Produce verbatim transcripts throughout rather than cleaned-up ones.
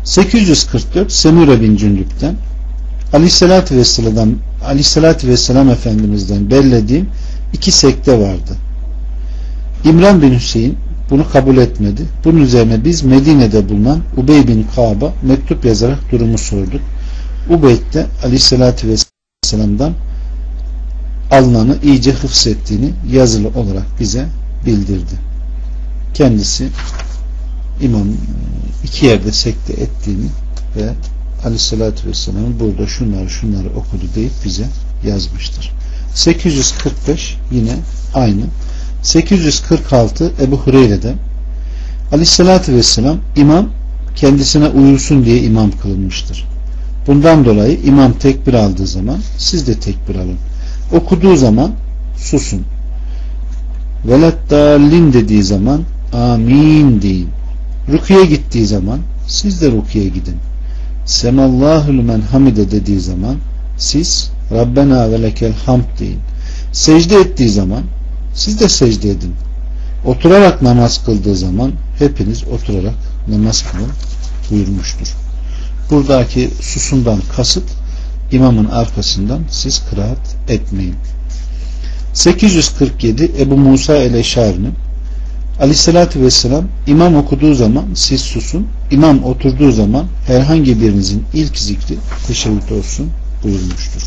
sekiz yüz kırk dört Semure bin Cündük'ten Aleyhisselatü Vesselam Aleyhisselatü Vesselam Efendimiz'den bellediğim iki sekte vardı. İmran bin Hüseyin bunu kabul etmedi. Bunun üzerine biz Medine'de bulunan Ubey bin Kaab'a mektup yazarak durumu sorduk. Ubeyd de Aleyhisselatü Vesselam'dan alınanı iyice hıfzettiğini yazılı olarak bize bildirdi. Kendisi İmam iki yerde sekte ettiğini ve Aleyhisselatü Vesselam'ın burada şunları şunları okudu deyip bize yazmıştır. sekiz yüz kırk beş yine aynı. sekiz yüz kırk altı Ebu Hureyre'den Aleyhisselatü Vesselam imam kendisine uyursun diye imam kılınmıştır. Bundan dolayı imam tekbir aldığı zaman siz de tekbir alın. Okuduğu zaman susun. Veleddallin dediği zaman amin deyin. Rukiye gittiği zaman siz de rukiye gidin. Semallahul men hamide dediği zaman siz Rabbena ve lekel hamd deyin. Secde ettiği zaman siz de secde edin. Oturarak namaz kıldığı zaman hepiniz oturarak namaz kılın buyurmuştur. Buradaki susundan kasıt imamın arkasından siz kıraat etmeyin. sekiz yüz kırk yedi Ebu Musa el-Eşari'nin Aleyhisselatü Vesselam imam okuduğu zaman siz susun, imam oturduğu zaman herhangi birinizin ilk zikri teşebbüt olsun buyurmuştur.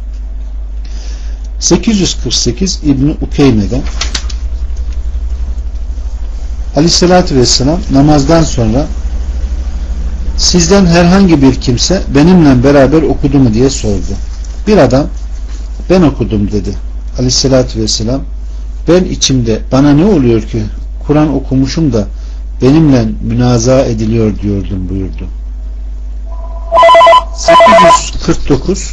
sekiz yüz kırk sekiz İbn-i Ukeyme'den Aleyhisselatü Vesselam namazdan sonra sizden herhangi bir kimse benimle beraber okudu mu diye sordu. Bir adam ben okudum dedi. Aleyhisselatü Vesselam ben içimde bana ne oluyor ki Kur'an okumuşum da benimle münaza ediliyor diyordum buyurdu. sekiz yüz kırk dokuz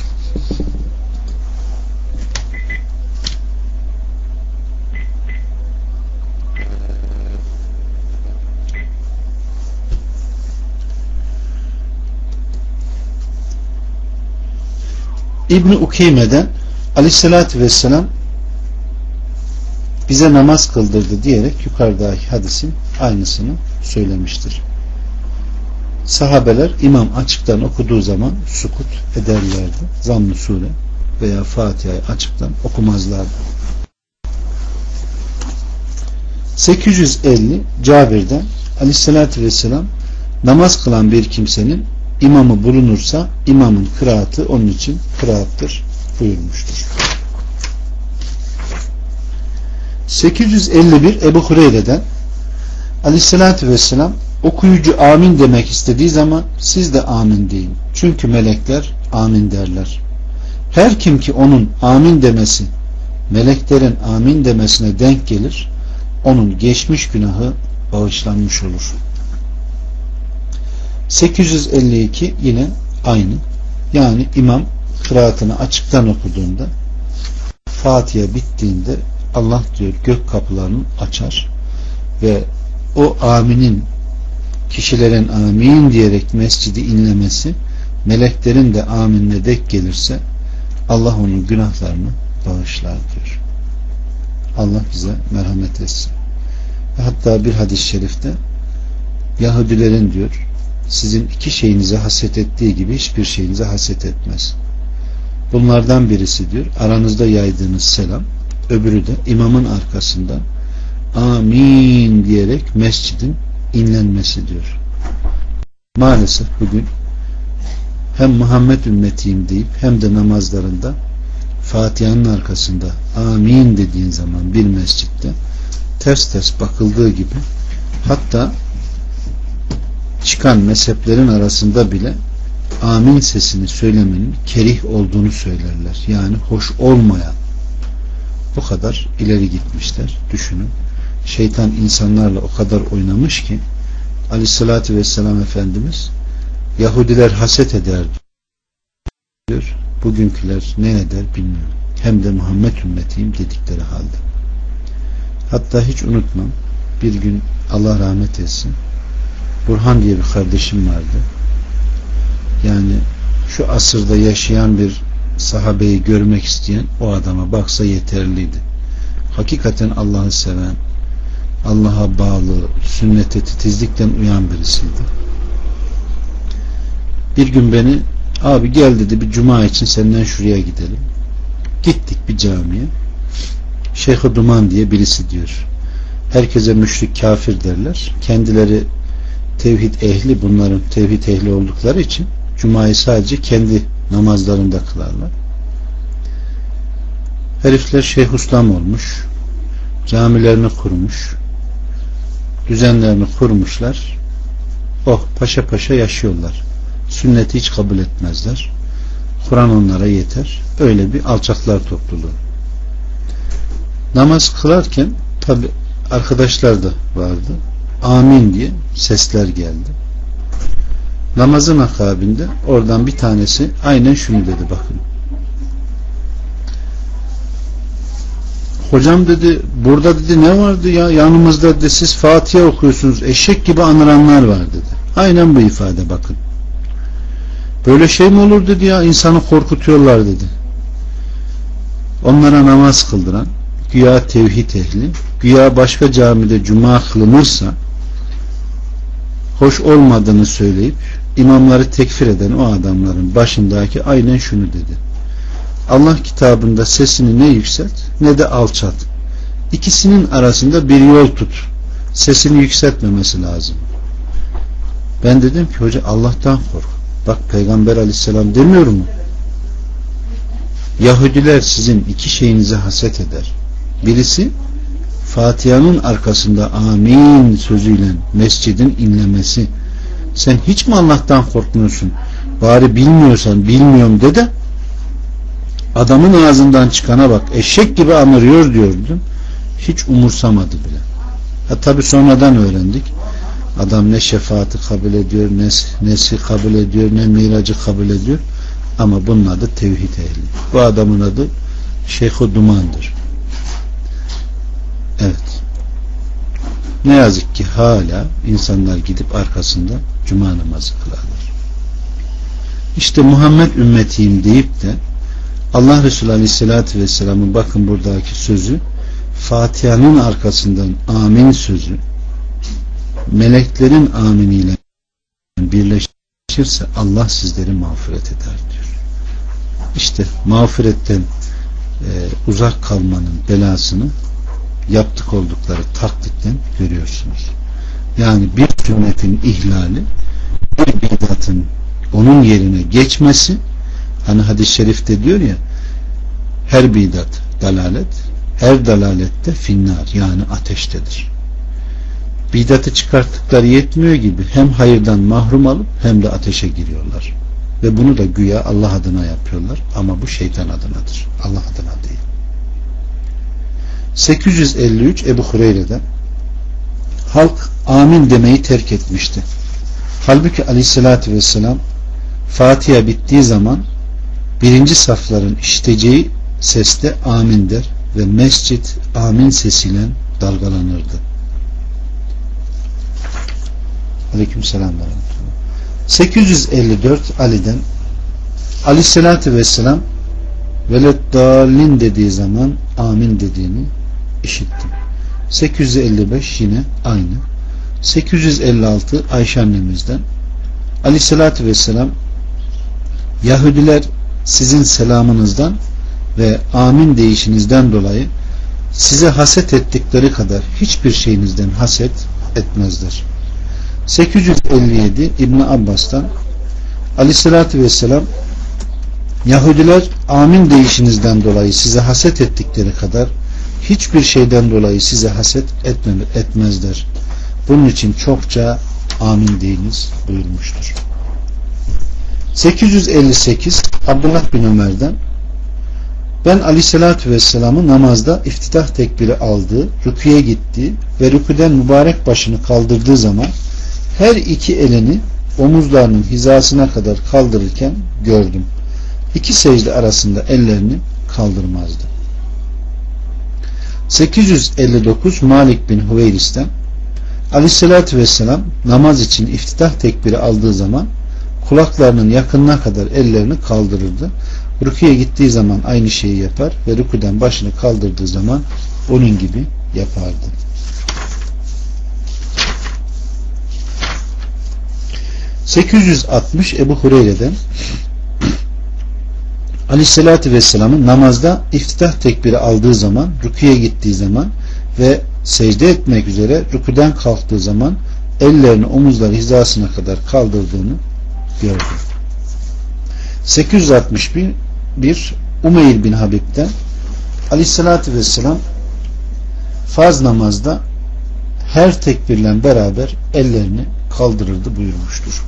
İbn-i Ukeyme'den Aleyhisselatü Vesselam bize namaz kıldırdı diyerek yukarıdaki hadisin aynısını söylemiştir. Sahabeler imam açıktan okuduğu zaman sukut ederlerdi. Zamm-ı Sure veya Fatiha'yı açıktan okumazlardı. sekiz yüz elli Cabir'den Aleyhisselatü Vesselam namaz kılan bir kimsenin imamı bulunursa imamın kıraatı onun için kıraattır buyurmuştur. sekiz yüz elli bir Ebu Hureyre'den Aleyhisselatü Vesselam okuyucu amin demek istediği zaman siz de amin deyin. Çünkü melekler amin derler. Her kim ki onun amin demesi meleklerin amin demesine denk gelir, onun geçmiş günahı bağışlanmış olur. sekiz yüz elli iki yine aynı. Yani imam kıraatını açıktan okuduğunda Fatiha bittiğinde Allah diyor gök kapılarını açar ve o aminin kişilerin amin diyerek mescidi inlemesi meleklerin de aminle denk gelirse Allah onun günahlarını bağışlar diyor. Allah bize merhamet etsin. Hatta bir hadis-i şerifte Yahudilerin diyor sizin iki şeyinize haset ettiği gibi hiçbir şeyinize haset etmez. Bunlardan birisi diyor aranızda yaydığınız selam, öbürü de imamın arkasından amin diyerek mescidin inlenmesi diyor. Maalesef bugün hem Muhammed ümmetiyim deyip hem de namazlarında Fatiha'nın arkasında amin dediğin zaman bir mescitte ters ters bakıldığı gibi, hatta çıkan mezheplerin arasında bile amin sesini söylemenin kerih olduğunu söylerler. Yani hoş olmayan, bu kadar ileri gitmişler. Düşünün. Şeytan insanlarla o kadar oynamış ki Aleyhisselatü Vesselam Efendimiz Yahudiler haset eder diyor. Bugünküler ne eder bilmiyorum. Hem de Muhammed ümmetiyim dedikleri halde. Hatta hiç unutmam, bir gün Allah rahmet etsin, Burhan diye bir kardeşim vardı. Yani şu asırda yaşayan bir sahabeyi görmek isteyen o adama baksa yeterliydi. Hakikaten Allah'ı seven, Allah'a bağlı, sünnete titizlikten uyan birisiydi. Bir gün beni, abi gel dedi, bir cuma için senden şuraya gidelim. Gittik bir camiye. Şeyh Duman diye birisi diyor. Herkese müşrik, kafir derler. Kendileri tevhid ehli, bunların tevhid ehli oldukları için cumayı sadece kendi namazlarında kılarlar. Herifler Şeyh Ustam olmuş. Camilerini kurmuş. Düzenlerini kurmuşlar. Oh, paşa paşa yaşıyorlar. Sünneti hiç kabul etmezler. Kur'an onlara yeter. Öyle bir alçaklar topluluğu. Namaz kılarken tabi arkadaşlar da vardı. Amin diye sesler geldi. Namazın akabinde oradan bir tanesi aynen şunu dedi, bakın. Hocam dedi, burada dedi ne vardı ya, yanımızda dedi siz Fatiha okuyorsunuz, eşek gibi anıranlar var dedi. Aynen bu ifade, bakın. Böyle şey mi olur dedi ya, insanı korkutuyorlar dedi. Onlara namaz kıldıran, güya tevhid ehli, güya başka camide cuma kılınırsa hoş olmadığını söyleyip imamları tekfir eden o adamların başındaki aynen şunu dedi. Allah kitabında sesini ne yükselt ne de alçalt. İkisinin arasında bir yol tut. Sesini yükseltmemesi lazım. Ben dedim ki hoca Allah'tan kork. Bak Peygamber aleyhisselam demiyor mu? Yahudiler sizin iki şeyinizi haset eder. Birisi Fatiha'nın arkasında amin sözüyle mescidin inlemesi. Sen hiç mi Allah'tan korkmuyorsun? Bari bilmiyorsan bilmiyorum de de adamın ağzından çıkana bak, eşek gibi anırıyor diyordum. Hiç umursamadı bile. Ha tabi sonradan öğrendik. Adam ne şefaati kabul ediyor, ne nesi kabul ediyor, ne miracı kabul ediyor. Ama bunun adı tevhid ehli. Bu adamın adı Şeyh Duman'dır. Evet. Ne yazık ki hala insanlar gidip arkasında cuma namazı kılarlar. İşte Muhammed ümmetiyim deyip de Allah Resulü Aleyhisselatü Vesselam'ın bakın buradaki sözü, Fatiha'nın arkasından amin sözü meleklerin aminiyle birleşirse Allah sizleri mağfiret eder diyor. İşte mağfiretten e, uzak kalmanın belasını yaptık oldukları taklitten görüyorsunuz. Yani bir sünnetin ihlali, bir bidatın onun yerine geçmesi, hani hadis-i şerifte diyor ya, her bidat dalalet, her dalalette finnar, yani ateştedir. Bidatı çıkarttıkları yetmiyor gibi hem hayırdan mahrum alıp hem de ateşe giriyorlar. Ve bunu da güya Allah adına yapıyorlar ama bu şeytan adınadır. Allah adına değil. sekiz yüz elli üç Ebu Hureyre'den halk amin demeyi terk etmişti. Halbuki Aleyhisselatü Vesselam Fatiha bittiği zaman birinci safların işiteceği sesle amin der ve mescit amin sesiyle dalgalanırdı. Aleykümselam. sekiz yüz elli dört Ali'den Aleyhisselatü Vesselam veleddallin dediği zaman amin dediğini işittim. sekiz yüz elli beş yine aynı. sekiz yüz elli altı Ayşe annemizden Aleyhisselatü Vesselam Yahudiler sizin selamınızdan ve amin deyişinizden dolayı size haset ettikleri kadar hiçbir şeyinizden haset etmezler. sekiz yüz elli yedi İbn Abbas'tan Aleyhisselatü Vesselam Yahudiler amin deyişinizden dolayı size haset ettikleri kadar hiçbir şeyden dolayı size haset etme, etmezler. Bunun için çokça amin deyiniz buyurmuştur. sekiz yüz elli sekiz Abdullah bin Ömer'den ben Aleyhisselatü Vesselam'ı namazda iftitah tekbiri aldığı, rüküye gittiği ve rüküden mübarek başını kaldırdığı zaman her iki elini omuzlarının hizasına kadar kaldırırken gördüm. İki secde arasında ellerini kaldırmazdı. sekiz yüz elli dokuz Malik bin Hüveyris'ten Aleyhisselatü Vesselam namaz için iftitah tekbiri aldığı zaman kulaklarının yakınına kadar ellerini kaldırırdı. Rüküye gittiği zaman aynı şeyi yapar ve rüküden başını kaldırdığı zaman onun gibi yapardı. sekiz yüz altmış Ebu Hureyre'den Aleyhisselatü Vesselam'ın namazda iftitah tekbiri aldığı zaman, rüküye gittiği zaman ve secde etmek üzere rüküden kalktığı zaman ellerini omuzları hizasına kadar kaldırdığını gördüm. sekiz yüz altmış bir Umeyr bin Habib'den Aleyhisselatü Vesselam farz namazda her tekbirle beraber ellerini kaldırırdı buyurmuştur.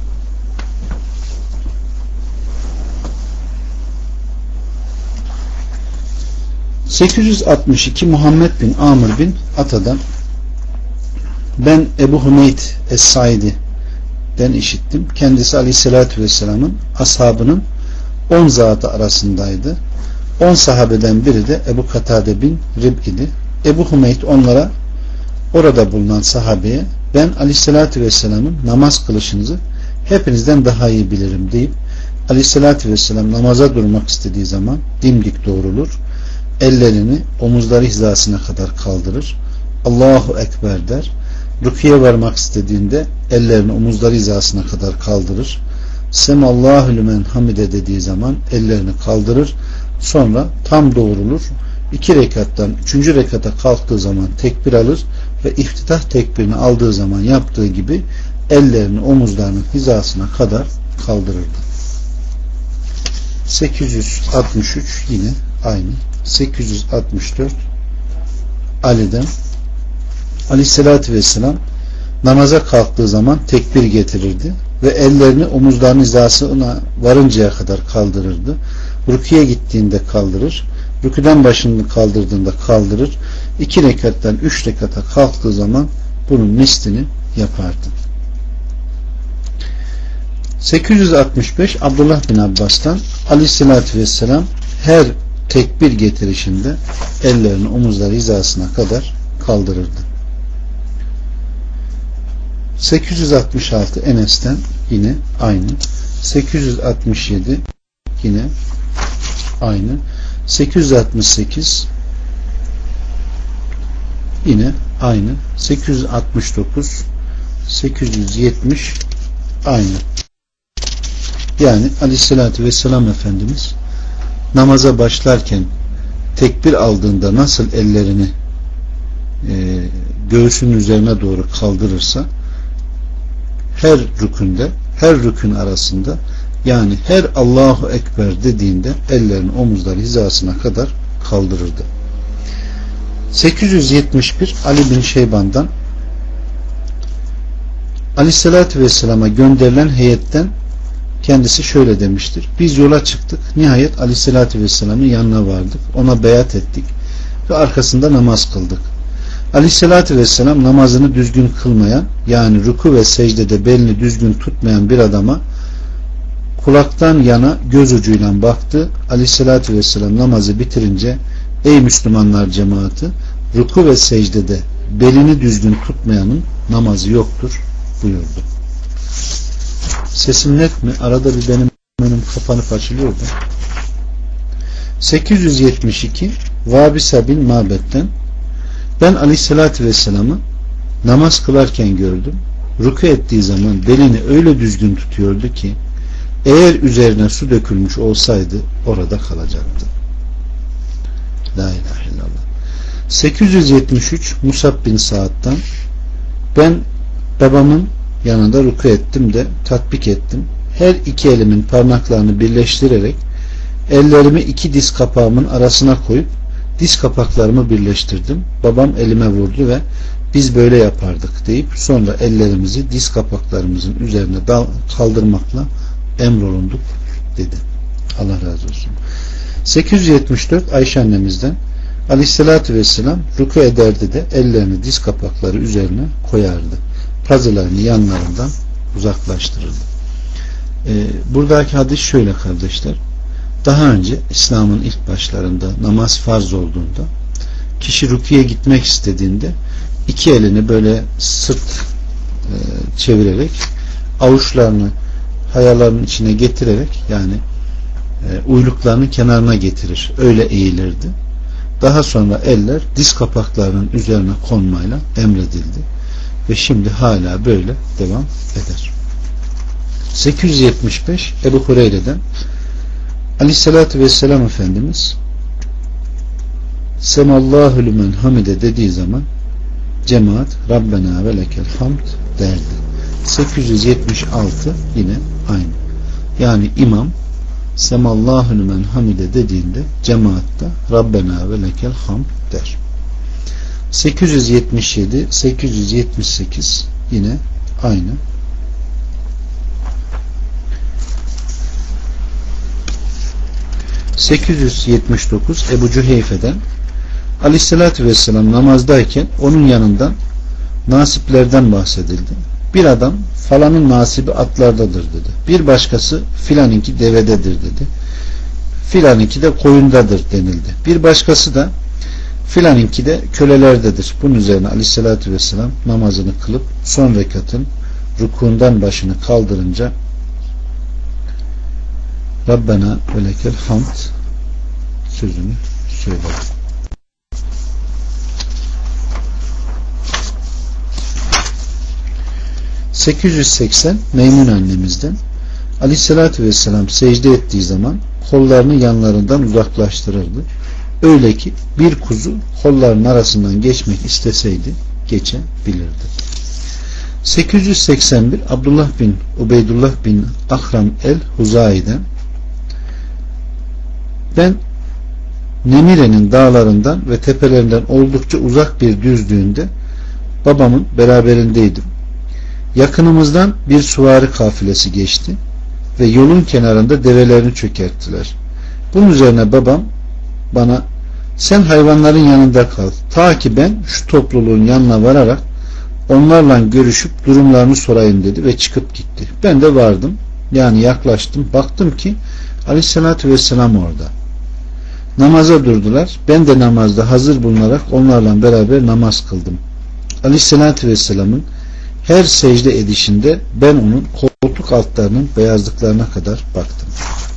sekiz yüz altmış iki Muhammed bin Amr bin Ata'dan ben Ebu Hümeyd Es-Saidi'den işittim. Kendisi Aleyhisselatü Vesselam'ın ashabının on zatı arasındaydı. on sahabeden biri de Ebu Katade bin Rib idi. Ebu Hümeyd onlara, orada bulunan sahabeye, ben Aleyhisselatü Vesselam'ın namaz kılışınızı hepinizden daha iyi bilirim deyip Aleyhisselatü Vesselam namaza durmak istediği zaman dimdik doğrulur, ellerini omuzları hizasına kadar kaldırır, Allahu Ekber der, rüküye varmak istediğinde ellerini omuzları hizasına kadar kaldırır, Semallahu lümen hamide dediği zaman ellerini kaldırır, sonra tam doğrulur, iki rekattan üçüncü rekata kalktığı zaman tekbir alır ve iftitah tekbirini aldığı zaman yaptığı gibi ellerini omuzlarının hizasına kadar kaldırırdı. sekiz yüz altmış üç yine aynı. sekiz yüz altmış dört Ali'den Aleyhisselatü Vesselam namaza kalktığı zaman tekbir getirirdi ve ellerini omuzlarının hizasına varıncaya kadar kaldırırdı. Rüküye gittiğinde kaldırır, rüküden başını kaldırdığında kaldırır, iki rekattan üç rekata kalktığı zaman bunun mislini yapardı. sekiz yüz altmış beş Abdullah bin Abbas'tan Aleyhisselatü Vesselam her tekbir getirişinde ellerini omuzları hizasına kadar kaldırırdı. sekiz yüz altmış altı Enes'ten yine aynı. sekiz yüz altmış yedi yine aynı. sekiz yüz altmış sekiz yine aynı. sekiz yüz altmış dokuz sekiz yüz yetmiş aynı. Yani Aleyhisselatü Vesselam Efendimiz namaza başlarken tekbir aldığında nasıl ellerini e, göğsünün üzerine doğru kaldırırsa her rükünde, her rükün arasında, yani her Allahu Ekber dediğinde ellerini omuzları hizasına kadar kaldırırdı. sekiz yüz yetmiş bir Ali bin Şeyban'dan Aleyhisselatü Vesselam'a gönderilen heyetten kendisi şöyle demiştir: biz yola çıktık, nihayet Aleyhisselatü Vesselam'ın yanına vardık, ona beyat ettik ve arkasında namaz kıldık. Aleyhisselatü Vesselam namazını düzgün kılmayan, yani ruku ve secdede belini düzgün tutmayan bir adama kulaktan yana göz ucuyla baktı. Aleyhisselatü Vesselam namazı bitirince ey Müslümanlar cemaati, ruku ve secdede belini düzgün tutmayanın namazı yoktur buyurdu. Sesim net mi? Arada bir benim benim kapanıp açılıyor da. sekiz yüz yetmiş iki Vabisa bin Mabet'ten ben Aleyhisselatü Vesselam'ı namaz kılarken gördüm. Ruku ettiği zaman belini öyle düzgün tutuyordu ki eğer üzerine su dökülmüş olsaydı orada kalacaktı. La ilahe illallah. sekiz yüz yetmiş üç Musab bin Saad'dan ben babamın yanında ruku ettim de tatbik ettim. Her iki elimin parmaklarını birleştirerek ellerimi iki diz kapağımın arasına koyup diz kapaklarımı birleştirdim. Babam elime vurdu ve biz böyle yapardık deyip sonra ellerimizi diz kapaklarımızın üzerine kaldırmakla emrolunduk dedi. Allah razı olsun. sekiz yüz yetmiş dört Ayşe annemizden Aleyhisselatü Vesselam ruku ederdi de ellerini diz kapakları üzerine koyardı. Pazılarını yanlarından uzaklaştırırdı. Ee, buradaki hadis şöyle kardeşler. Daha önce İslam'ın ilk başlarında namaz farz olduğunda kişi rüküye gitmek istediğinde iki elini böyle sırt e, çevirerek avuçlarını hayalarının içine getirerek, yani e, uyluklarının kenarına getirir. Öyle eğilirdi. Daha sonra eller diz kapaklarının üzerine konmayla emredildi. Ve şimdi hala böyle devam eder. sekiz yüz yetmiş beş Ebu Hureyre'den Aleyhisselatü Vesselam Efendimiz Semallahu lümen hamide dediği zaman cemaat Rabbena ve lekel hamd derdi. sekiz yüz yetmiş altı yine aynı. Yani imam Semallahu lümen hamide dediğinde cemaatta Rabbena ve lekel hamd der. sekiz yüz yetmiş yedi sekiz yüz yetmiş sekiz yine aynı. sekiz yüz yetmiş dokuz Ebu Cüheyfe'den Aleyhisselatü Vesselam namazdayken onun yanından nasiplerden bahsedildi. Bir adam falanın nasibi atlardadır dedi. Bir başkası filanınki devededir dedi. Filanınki de koyundadır denildi. Bir başkası da filanınki de kölelerdedir. Bunun üzerine Aleyhisselatü Vesselam namazını kılıp son rekatın rukundan başını kaldırınca Rabbena ve lekel hamd sözünü söyledi. sekiz yüz seksen Meymun annemizden Aleyhisselatü Vesselam secde ettiği zaman kollarını yanlarından uzaklaştırırdı. Öyle ki bir kuzu kollarının arasından geçmek isteseydi geçebilirdi. sekiz yüz seksen bir Abdullah bin Ubeydullah bin Ahram el-Huzai'den ben Nemire'nin dağlarından ve tepelerinden oldukça uzak bir düzlüğünde babamın beraberindeydim. Yakınımızdan bir süvari kafilesi geçti ve yolun kenarında develerini çökerttiler. Bunun üzerine babam bana sen hayvanların yanında kal ta ki ben şu topluluğun yanına vararak onlarla görüşüp durumlarını sorayım dedi ve çıkıp gitti. Ben de vardım, yani yaklaştım, baktım ki Aleyhisselatü Vesselam orada. Namaza durdular. Ben de namazda hazır bulunarak onlarla beraber namaz kıldım. Aleyhisselatü Vesselam'ın her secde edişinde ben onun koltuk altlarının beyazlıklarına kadar baktım.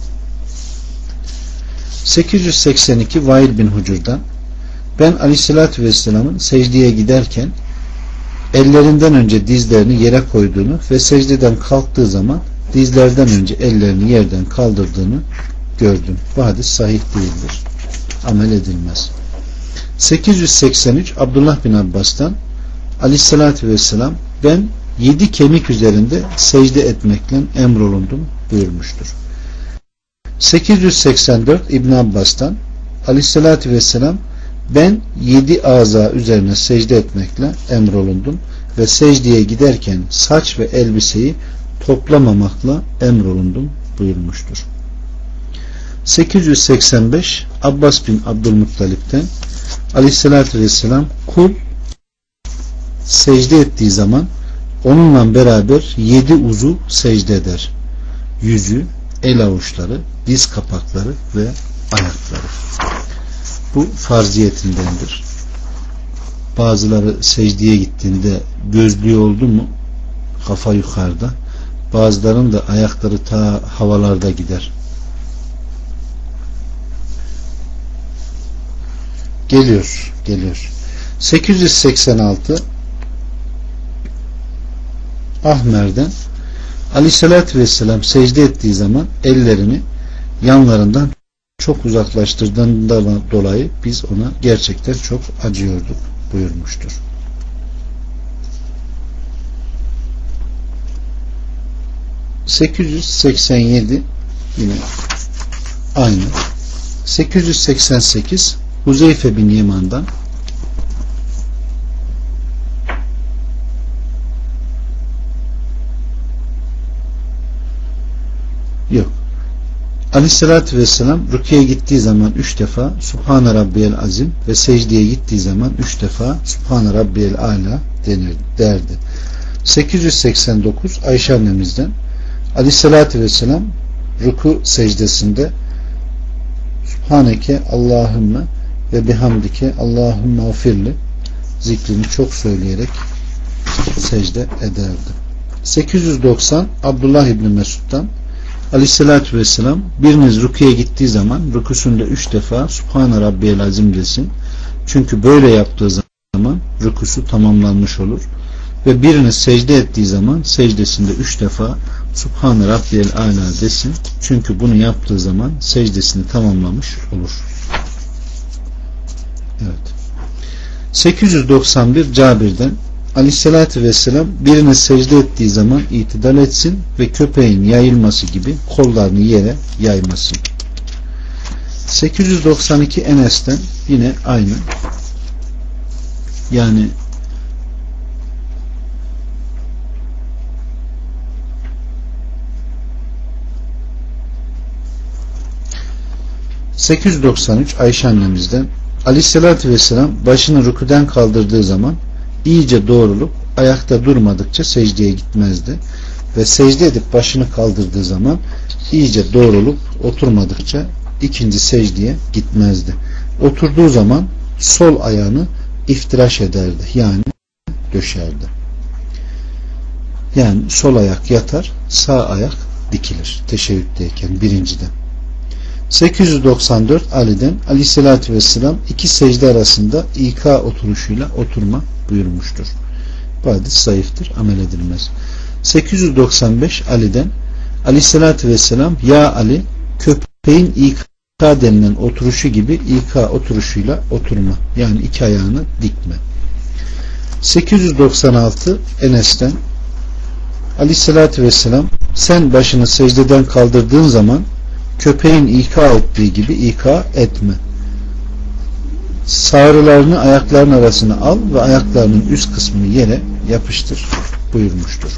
sekiz yüz seksen iki Vail bin Hucur'dan ben Aleyhisselatü Vesselam'ın secdeye giderken ellerinden önce dizlerini yere koyduğunu ve secdeden kalktığı zaman dizlerden önce ellerini yerden kaldırdığını gördüm. Bu hadis sahih değildir. Amel edilmez. sekiz yüz seksen üç Abdullah bin Abbas'tan Aleyhisselatü Vesselam ben yedi kemik üzerinde secde etmekle emrolundum buyurmuştur. sekiz yüz seksen dört İbn Abbas'tan Aleyhisselatü Vesselam ben yedi aza üzerine secde etmekle emrolundum ve secdeye giderken saç ve elbiseyi toplamamakla emrolundum buyurmuştur. sekiz yüz seksen beş Abbas bin Abdülmuttalip'ten Aleyhisselatü Vesselam kul secde ettiği zaman onunla beraber yedi uzuv secde eder. Yüzü, el avuçları, diz kapakları ve ayakları. Bu farziyetindendir. Bazıları secdeye gittiğinde gözlüğü oldu mu kafa yukarıda, bazılarının da ayakları ta havalarda gider. Geliyor, geliyor. sekiz yüz seksen altı Ahmer'den Aleyhisselatü Vesselam secde ettiği zaman ellerini yanlarından çok uzaklaştırdığından dolayı biz ona gerçekten çok acıyorduk buyurmuştur. sekiz yüz seksen yedi yine aynı. sekiz yüz seksen sekiz Huzeyfe bin Yeman'dan yok. Aleyhissalatü Vesselam rüküye gittiği zaman üç defa Subhane Rabbiyel Azim ve secdeye gittiği zaman üç defa Subhane Rabbiyel Ala denir, derdi. sekiz yüz seksen dokuz Ayşe annemizden Aleyhissalatü Vesselam rükû secdesinde Subhaneke Allahümme ve bihamdike Allahümme afirli zikrini çok söyleyerek secde ederdi. sekiz yüz doksan Abdullah İbni Mesud'dan Aleyhissalatü Vesselam biriniz rüküye gittiği zaman rüküsünde üç defa Subhane Rabbiyel Azim desin. Çünkü böyle yaptığı zaman rüküsü tamamlanmış olur. Ve biriniz secde ettiği zaman secdesinde üç defa Subhan Rabbiyel Ala desin. Çünkü bunu yaptığı zaman secdesini tamamlamış olur. Evet. sekiz yüz doksan bir Cabir'den Aleyhisselatü Vesselam birine secde ettiği zaman itidal etsin ve köpeğin yayılması gibi kollarını yere yaymasın. sekiz yüz doksan iki Enes'ten yine aynı. Yani sekiz yüz doksan üç Ayşe annemizden Aleyhisselatü Vesselam başını rükûden kaldırdığı zaman iyice doğrulup ayakta durmadıkça secdeye gitmezdi ve secde edip başını kaldırdığı zaman iyice doğrulup oturmadıkça ikinci secdeye gitmezdi. Oturduğu zaman sol ayağını iftiraş ederdi, yani döşerdi. Yani sol ayak yatar, sağ ayak dikilir teşebbütteyken birincide. sekiz yüz doksan dört Ali'den Aleyhisselatü Vesselam iki secde arasında İK oturuşuyla oturma buyurmuştur. Bu hadis zayıftır, amel edilmez. sekiz yüz doksan beş Ali'den Aleyhisselatü Vesselam ya Ali köpeğin İK denilen oturuşu gibi İK oturuşuyla oturma, yani iki ayağını dikme. sekiz yüz doksan altı Enes'ten Aleyhisselatü Vesselam sen başını secdeden kaldırdığın zaman köpeğin İK ettiği gibi İK etme. Sağrılarını ayakların arasına al ve ayaklarının üst kısmını yere yapıştır buyurmuştur.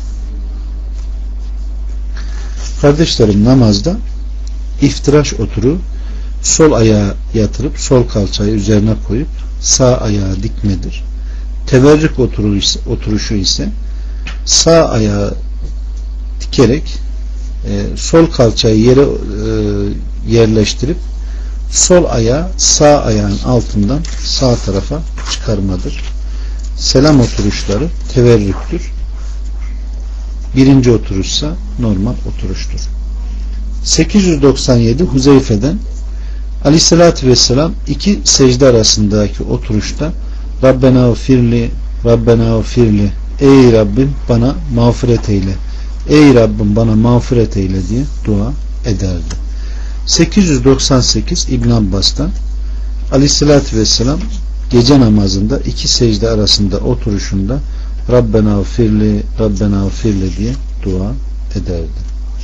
Kardeşlerim, namazda iftiraş oturu sol ayağı yatırıp sol kalçayı üzerine koyup sağ ayağı dikmedir. Teverrük oturuşu ise sağ ayağı dikerek e, sol kalçayı yere e, yerleştirip sol ayağı sağ ayağın altından sağ tarafa çıkarmadır. Selam oturuşları teverrüktür. Birinci oturuşsa normal oturuştur. sekiz yüz doksan yedi Huzeyfe'den Aleyhisselatü Vesselam iki secde arasındaki oturuşta Rabbena firli Rabbena firli ey Rabbim bana mağfiret eyle, ey Rabbim bana mağfiret eyle diye dua ederdi. sekiz yüz doksan sekiz İbn Abbas'tan Aleyhisselatü Vesselam gece namazında iki secde arasında oturuşunda Rabbena firli Rabbena firli diye dua ederdi.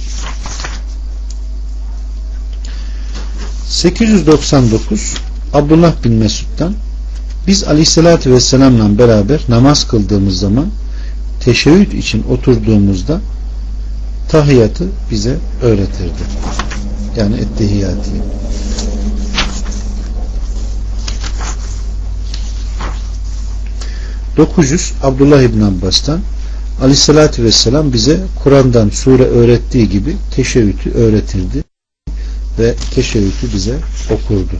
sekiz yüz doksan dokuz Abdullah bin Mesud'dan biz Aleyhisselatü Vesselam'la beraber namaz kıldığımız zaman teşebbüt için oturduğumuzda tahiyyatı bize öğretirdi. Yani ettehiyatı. dokuz yüz Abdullah İbn Abbas'tan Aleyhisselatü Vesselam bize Kur'an'dan sure öğrettiği gibi teşebbütü öğretirdi ve teşebbütü bize okurdu.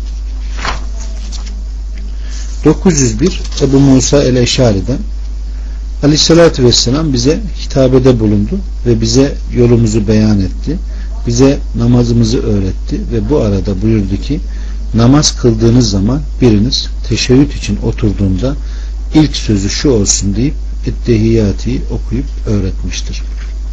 dokuz yüz bir Ebu Musa el-Eşari'den Aleyhisselatü Vesselam bize hitabede bulundu ve bize yolumuzu beyan etti. Bize namazımızı öğretti ve bu arada buyurdu ki namaz kıldığınız zaman biriniz teşebbüt için oturduğunda ilk sözü şu olsun deyip ettehiyatı okuyup öğretmiştir.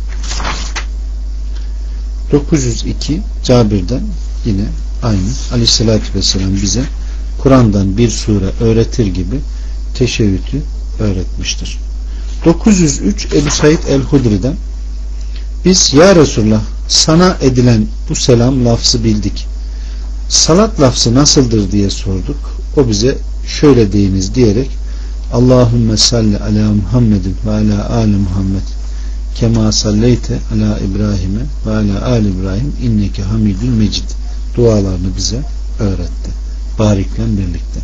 dokuz yüz iki Cabir'den yine aynı. Aleyhisselatü Vesselam bize Kur'an'dan bir sure öğretir gibi teşebbütü öğretmiştir. dokuz yüz üç Ebu Said el-Hudri'den biz ya Resulullah sana edilen bu selam lafzı bildik. Salat lafzı nasıldır diye sorduk. O bize şöyle deyiniz diyerek Allahümme salli ala Muhammedin ve ala ali Muhammed kema salleyte ala İbrahim'e ve ala ali İbrahim inneke hamidül mecid dualarını bize öğretti. Barik'le birlikte.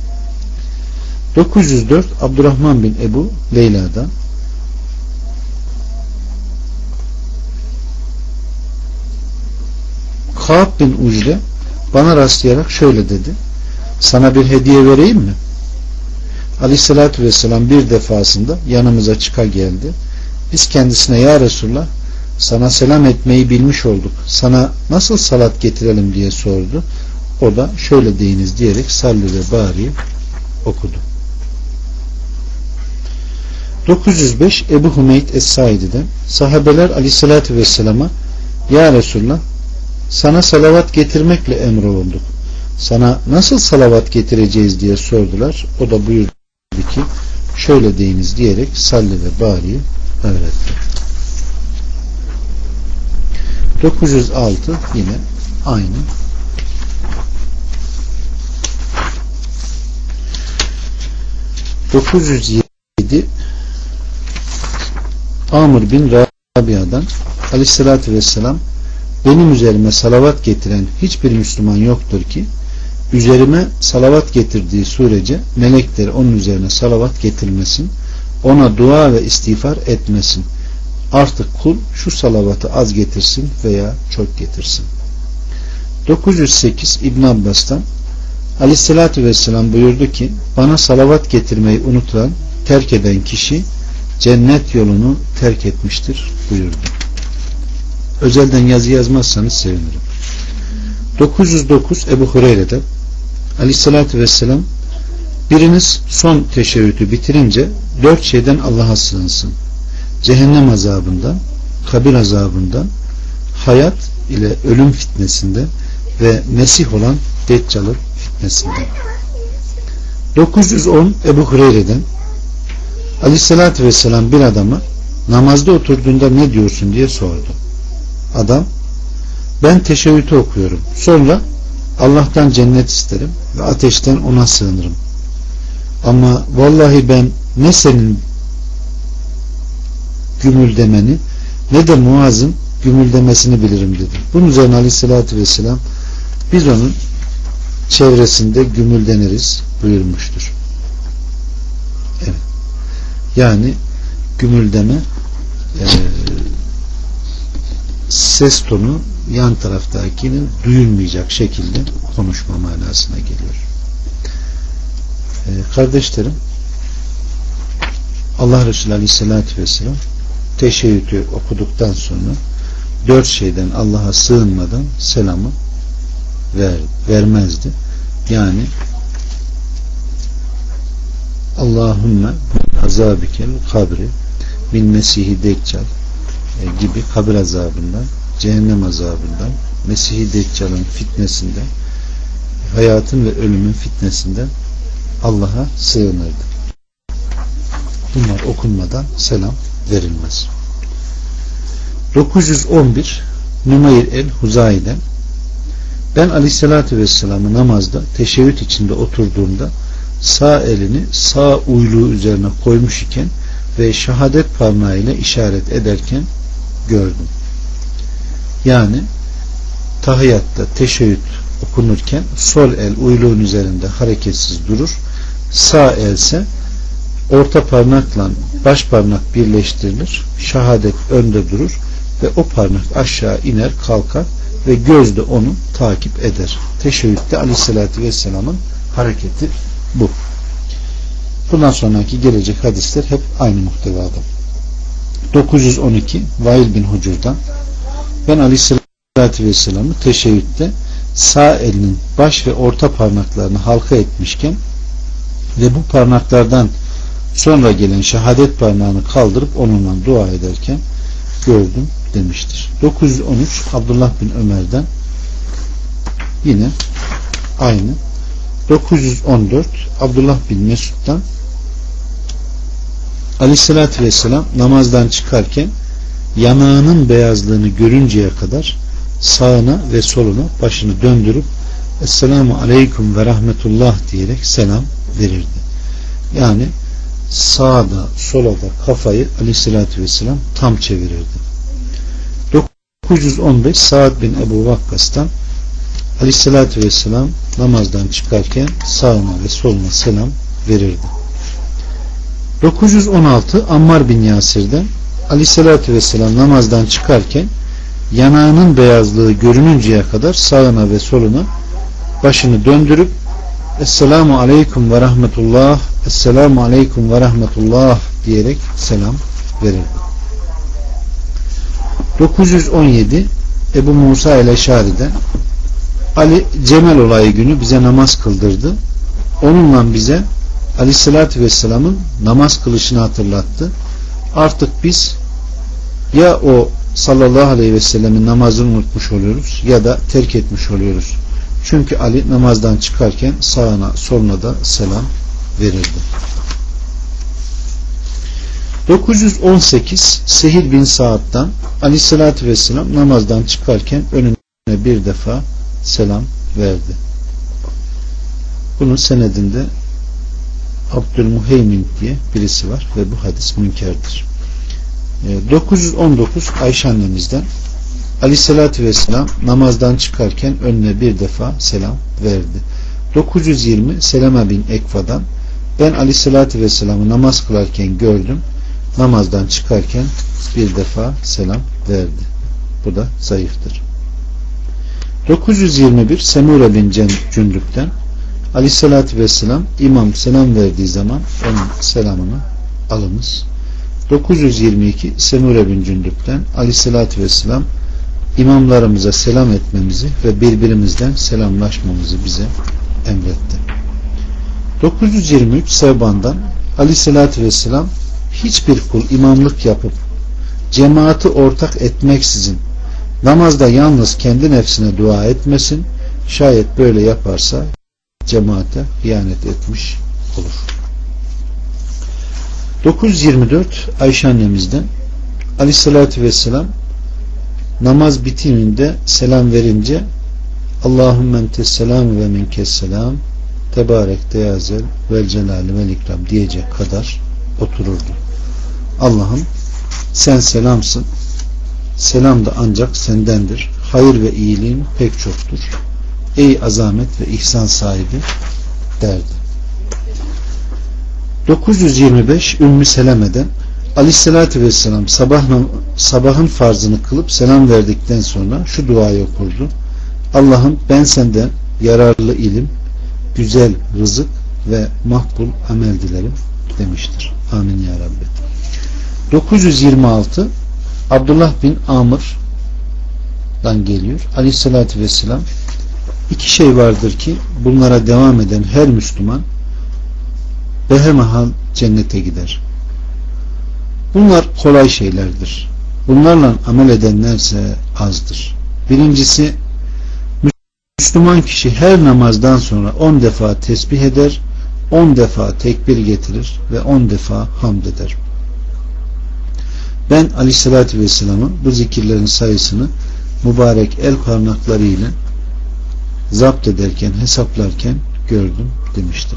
dokuz yüz dört Abdurrahman bin Ebu Leyla'dan Kâb bin Ucle bana rastlayarak şöyle dedi. Sana bir hediye vereyim mi? Aleyhissalatü Vesselam bir defasında yanımıza çıka geldi. Biz kendisine ya Resulullah sana selam etmeyi bilmiş olduk. Sana nasıl salat getirelim diye sordu. O da şöyle deyiniz diyerek salli ve bari okudu. dokuz yüz beş Ebu Hümeyd Es-Saidi'den sahabeler Aleyhisselatü Vesselam'a ya Resulullah sana salavat getirmekle emrolduk. Sana nasıl salavat getireceğiz diye sordular. O da buyurdu ki şöyle deyiniz diyerek salli ve bari'yi öğretti. dokuz yüz altı yine aynı. dokuz yüz yedi Amr bin Rabia'dan Aleyhisselatü Vesselam benim üzerime salavat getiren hiçbir Müslüman yoktur ki üzerime salavat getirdiği sürece melekler onun üzerine salavat getirmesin, ona dua ve istiğfar etmesin. Artık kul şu salavatı az getirsin veya çok getirsin. dokuz yüz sekiz İbn Abbas'tan Aleyhisselatü Vesselam buyurdu ki bana salavat getirmeyi unutulan, terk eden kişi cennet yolunu terk etmiştir buyurdu. Özelden yazı yazmazsanız sevinirim. dokuz yüz dokuz Ebu Hureyre'den Aleyhisselatü Vesselam biriniz son teşebbütü bitirince dört şeyden Allah'a sığınsın. Cehennem azabından, kabir azabından, hayat ile ölüm fitnesinden ve Mesih olan Deccal'ın fitnesinden. dokuz yüz on Ebu Hureyre'den Aleyhisselatü Vesselam bir adama namazda oturduğunda ne diyorsun diye sordu. Adam ben teşebbütü okuyorum. Sonra Allah'tan cennet isterim ve ateşten ona sığınırım. Ama vallahi ben ne senin gümüldemeni ne de Muaz'ın gümüldemesini bilirim dedi. Bunun üzerine Aleyhisselatü Vesselam biz onun çevresinde gümüldeniriz buyurmuştur. Evet. Yani gümüldeme e, ses tonu yan taraftakinin duyulmayacak şekilde konuşma manasına geliyor. Ee, kardeşlerim, Allah Resulü Aleyhisselatü Vesselam teşebbütü okuduktan sonra dört şeyden Allah'a sığınmadan selamı ver, vermezdi. Yani Allahümme azabikel kabri min mesihi deccal gibi kabir azabından, cehennem azabından, Mesih-i Deccal'ın fitnesinden, hayatın ve ölümün fitnesinden Allah'a sığınırdı. Bunlar okunmadan selam verilmez. dokuz yüz on bir Nümayr el-Huzai'den ben Aleyhisselatü Vesselam'ı namazda teşebbüt içinde oturduğumda sağ elini sağ uyluğu üzerine koymuş iken ve şehadet parmağıyla işaret ederken gördüm. Yani tahiyyatta teşebbüt okunurken sol el uyluğun üzerinde hareketsiz durur. Sağ else orta parmakla baş parmak birleştirilir. Şehadet önde durur ve o parmak aşağı iner kalkar ve göz de onu takip eder. Teşebbütte Aleyhisselatü Vesselam'ın hareketi bu. Bundan sonraki gelecek hadisler hep aynı muhtevada. dokuz yüz on iki Vail bin Hucur'dan ben Aleyhisselatü Vesselam'ı teşebbütte sağ elinin baş ve orta parmaklarını halka etmişken ve bu parmaklardan sonra gelen şehadet parmağını kaldırıp onunla dua ederken gördüm demiştir. dokuz yüz on üç Abdullah bin Ömer'den yine aynı. dokuz yüz on dört Abdullah bin Mesud'dan Aleyhisselatü Vesselam namazdan çıkarken yanağının beyazlığını görünceye kadar sağına ve soluna başını döndürüp Esselamu Aleyküm ve Rahmetullah diyerek selam verirdi. Yani sağda sola da kafayı Aleyhisselatü Vesselam tam çevirirdi. dokuz yüz on beş Sa'd bin Ebu Vakkas'tan Aleyhisselatü Vesselam namazdan çıkarken sağına ve soluna selam verirdi. dokuz yüz on altı Ammar bin Yasir'den Aleyhisselatü Vesselam namazdan çıkarken yanağının beyazlığı görününceye kadar sağına ve soluna başını döndürüp Esselamu Aleyküm ve Rahmetullah Esselamu Aleyküm ve Rahmetullah diyerek selam verirdi. dokuz yüz on yedi Ebu Musa el-Eşari'den Ali Cemel olayı günü bize namaz kıldırdı. Onunla bize Aleyhisselatü Vesselam'ın namaz kılışını hatırlattı. Artık biz ya o sallallahu aleyhi ve sellemin namazını unutmuş oluyoruz ya da terk etmiş oluyoruz. Çünkü Ali namazdan çıkarken sağına soluna da selam verirdi. dokuz yüz on sekiz Sehil bin Sa'd'dan Aleyhisselatü Vesselam namazdan çıkarken önüne bir defa selam verdi. Bunun senedinde Abdülmuheymin diye birisi var ve bu hadis münkerdir. dokuz yüz on dokuz Ayşe annemizden Aleyhisselatü Vesselam namazdan çıkarken önüne bir defa selam verdi. dokuz yüz yirmi Seleme bin Ekva'dan ben Aleyhisselatü Vesselam'ı namaz kılarken gördüm. Namazdan çıkarken bir defa selam verdi. Bu da zayıftır. dokuz yüz yirmi bir Semure bin Cündük'ten Aleyhisselatü Vesselam imam selam verdiği zaman onun selamını alınız. dokuz yüz yirmi iki Semure bin Cündük'ten Aleyhisselatü Vesselam imamlarımıza selam etmemizi ve birbirimizden selamlaşmamızı bize emretti. dokuz yüz yirmi üç Sevban'dan Aleyhisselatü Vesselam hiçbir kul imamlık yapıp cemaati ortak etmeksizin namazda yalnız kendi nefsine dua etmesin, şayet böyle yaparsa cemaate hıyanet etmiş olur. dokuz yüz yirmi dört Ayşe annemizden Aleyhisselatü Vesselam namaz bitiminde selam verince Allahümme entes selam ve minkes selam tebarek deyazel vel celali vel ikram diyecek kadar otururdu. Allah'ım sen selamsın, selam da ancak sendendir, hayır ve iyiliğin pek çoktur, ey azamet ve ihsan sahibi derdi. dokuz yüz yirmi beş Ümmü Seleme'den Aleyhisselatü Vesselam sabah, sabahın farzını kılıp selam verdikten sonra şu duayı okurdu: Allah'ım ben senden yararlı ilim, güzel rızık ve makbul amel dilerim demiştir. Amin ya Rabbi. dokuz yüz yirmi altı Abdullah bin Amr'dan geliyor. Aleyhissalatü vesselam iki şey vardır ki bunlara devam eden her Müslüman behemahal cennete gider. Bunlar kolay şeylerdir. Bunlarla amel edenlerse azdır. Birincisi, Müslüman kişi her namazdan sonra on defa tesbih eder, on defa tekbir getirir ve on defa hamd eder. Ben Aleyhisselatü Vesselam'ın bu zikirlerin sayısını mübarek el parmakları ile zapt ederken, hesaplarken gördüm demiştir.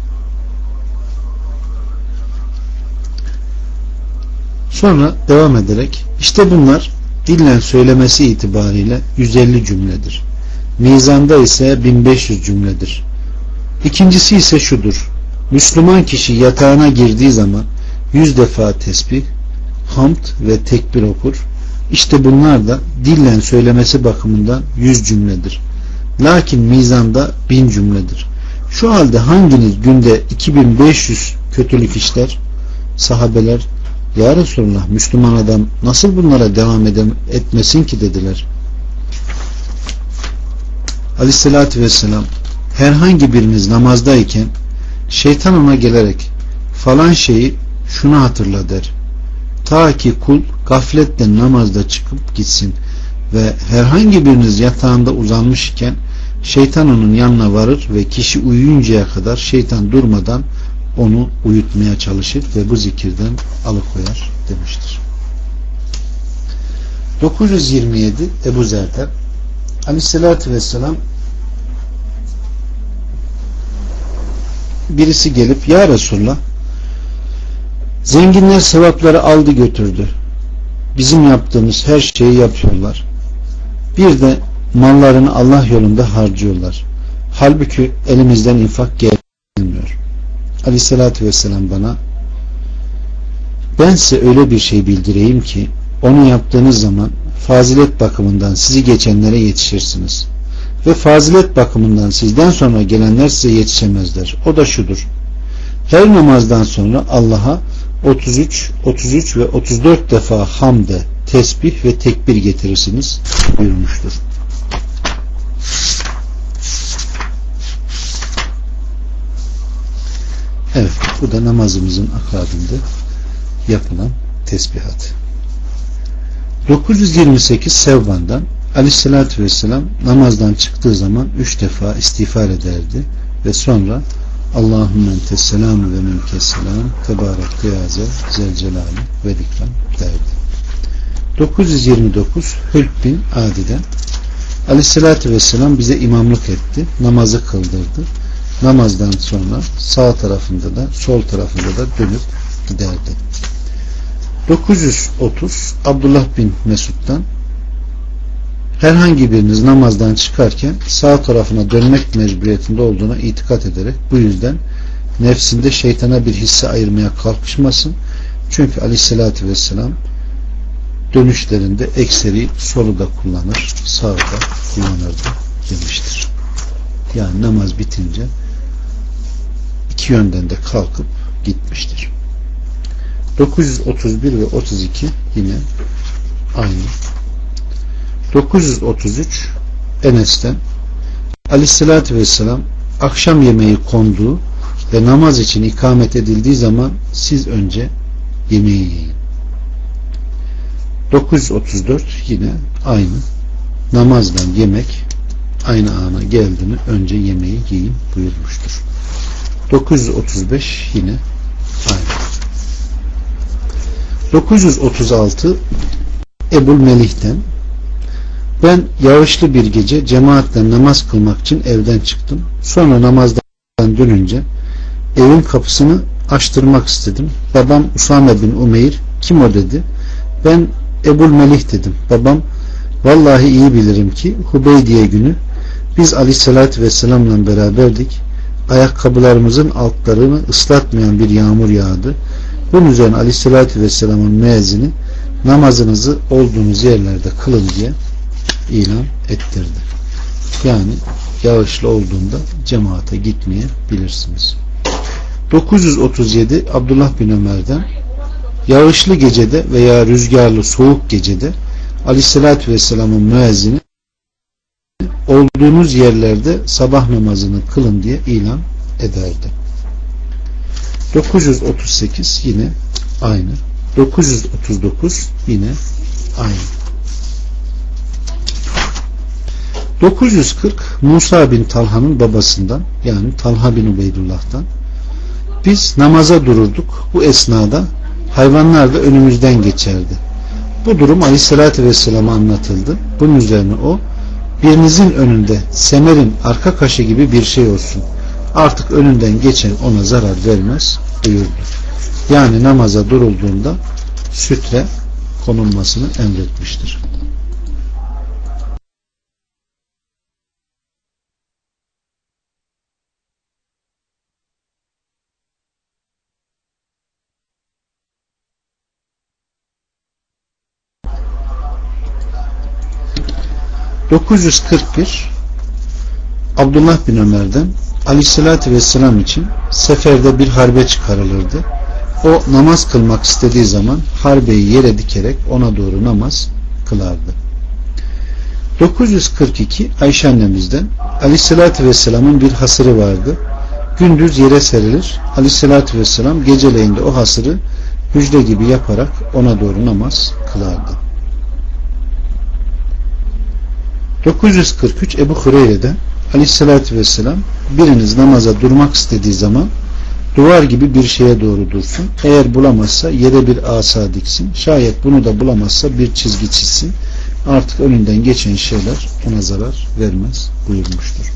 Sonra devam ederek işte bunlar dille söylemesi itibariyle yüz elli cümledir. Mizanda ise bin beş yüz cümledir. İkincisi ise şudur: Müslüman kişi yatağına girdiği zaman yüz defa tesbih, hamd ve tekbir okur. İşte bunlar da dillen söylemesi bakımından yüz cümledir. Lakin mizanda bin cümledir. Şu halde hanginiz günde iki bin beş yüz kötülük işler? Sahabeler, ya Resulullah, Müslüman adam nasıl bunlara devam edem- etmesin ki dediler. Aleyhissalatü vesselam, herhangi biriniz namazdayken şeytan ona gelerek falan şeyi şunu hatırla der. Ta ki kul gafletten namazda çıkıp gitsin ve herhangi biriniz yatağında uzanmış iken şeytan onun yanına varır ve kişi uyuyuncaya kadar şeytan durmadan onu uyutmaya çalışır ve bu zikirden alıkoyar demiştir. dokuz yüz yirmi yedi Ebu Zer'den Aleyhisselatü Vesselam birisi gelip ya Resulullah, zenginler sevapları aldı götürdü. Bizim yaptığımız her şeyi yapıyorlar. Bir de mallarını Allah yolunda harcıyorlar. Halbuki elimizden infak gelmiyor. Aleyhissalatü vesselam bana, ben size öyle bir şey bildireyim ki onu yaptığınız zaman fazilet bakımından sizi geçenlere yetişirsiniz. Ve fazilet bakımından sizden sonra gelenler size yetişemezler. O da şudur: her namazdan sonra Allah'a otuz üç, otuz üç ve otuz dört defa hamde, tesbih ve tekbir getirirsiniz buyurmuştur. Evet. Bu da namazımızın akabinde yapılan tesbihat. dokuz yüz yirmi sekiz Sevban'dan Aleyhisselatü Vesselam namazdan çıktığı zaman üç defa istiğfar ederdi ve sonra Allahümme entesselamu ve mülkesselam tebarek kıyaze zelcelali ve ikram derdi. dokuz yüz yirmi dokuz Hülk bin Adi'den Aleyhisselatü Vesselam bize imamlık etti, namazı kıldırdı. Namazdan sonra sağ tarafında da sol tarafında da dönüp giderdi. dokuz yüz otuz Abdullah bin Mesud'dan herhangi biriniz namazdan çıkarken sağ tarafına dönmek mecburiyetinde olduğuna itikat ederek bu yüzden nefsinde şeytana bir hisse ayırmaya kalkışmasın. Çünkü Aleyhisselatü Vesselam dönüşlerinde ekseri solu da kullanır, sağı da kullanırdı demiştir. Yani namaz bitince iki yönden de kalkıp gitmiştir. dokuz yüz otuz bir ve otuz iki yine aynı. dokuz yüz otuz üç Enes'ten Aleyhisselatü Vesselam akşam yemeği konduğu ve namaz için ikamet edildiği zaman siz önce yemeği yiyin. dokuz yüz otuz dört yine aynı. Namazdan yemek aynı ana geldi mi önce yemeği yiyin buyurmuştur. dokuz yüz otuz beş yine aynı. dokuz yüz otuz altı Ebul Melih'ten ben yağışlı bir gece cemaatle namaz kılmak için evden çıktım. Sonra namazdan dönünce evin kapısını açtırmak istedim. Babam Usame bin Umeyr kim o dedi. Ben Ebul Melih dedim. Babam vallahi iyi bilirim ki Hubeydiye günü biz Aleyhisselatü Vesselam'la beraberdik. Ayakkabılarımızın altlarını ıslatmayan bir yağmur yağdı. Bunun üzerine Aleyhisselatü Vesselam'ın müezzini namazınızı olduğunuz yerlerde kılın diye ilan ettirdi. Yani yağışlı olduğunda cemaate gitmeyebilirsiniz. dokuz yüz otuz yedi Abdullah bin Ömer'den yağışlı gecede veya rüzgarlı soğuk gecede Aleyhisselatü Vesselam'ın müezzini olduğunuz yerlerde sabah namazını kılın diye ilan ederdi. dokuz yüz otuz sekiz yine aynı. dokuz yüz otuz dokuz yine aynı. dokuz yüz kırk Musa bin Talha'nın babasından yani Talha bin Ubeydullah'tan biz namaza dururduk. Bu esnada hayvanlar da önümüzden geçerdi. Bu durum Aleyhisselatü Vesselam'a anlatıldı. Bunun üzerine o birinizin önünde semerin arka kaşı gibi bir şey olsun. Artık önünden geçen ona zarar vermez buyurdu. Yani namaza durulduğunda sütre konulmasını emretmiştir. dokuz yüz kırk bir Abdullah bin Ömer'den Aleyhisselatü Vesselam için seferde bir harbe çıkarılırdı. O namaz kılmak istediği zaman harbeyi yere dikerek ona doğru namaz kılardı. dokuz yüz kırk iki Ayşe annemizden Aleyhisselatü Vesselam'ın bir hasırı vardı. Gündüz yere serilir. Aleyhisselatü Vesselam geceleyin de o hasırı hücre gibi yaparak ona doğru namaz kılardı. dokuz yüz kırk üç Ebu Hureyre'den Aleyhisselatü Vesselam biriniz namaza durmak istediği zaman duvar gibi bir şeye doğru dursun. Eğer bulamazsa yere bir asa diksin. Şayet bunu da bulamazsa bir çizgi çizsin. Artık önünden geçen şeyler ona zarar vermez buyurmuştur.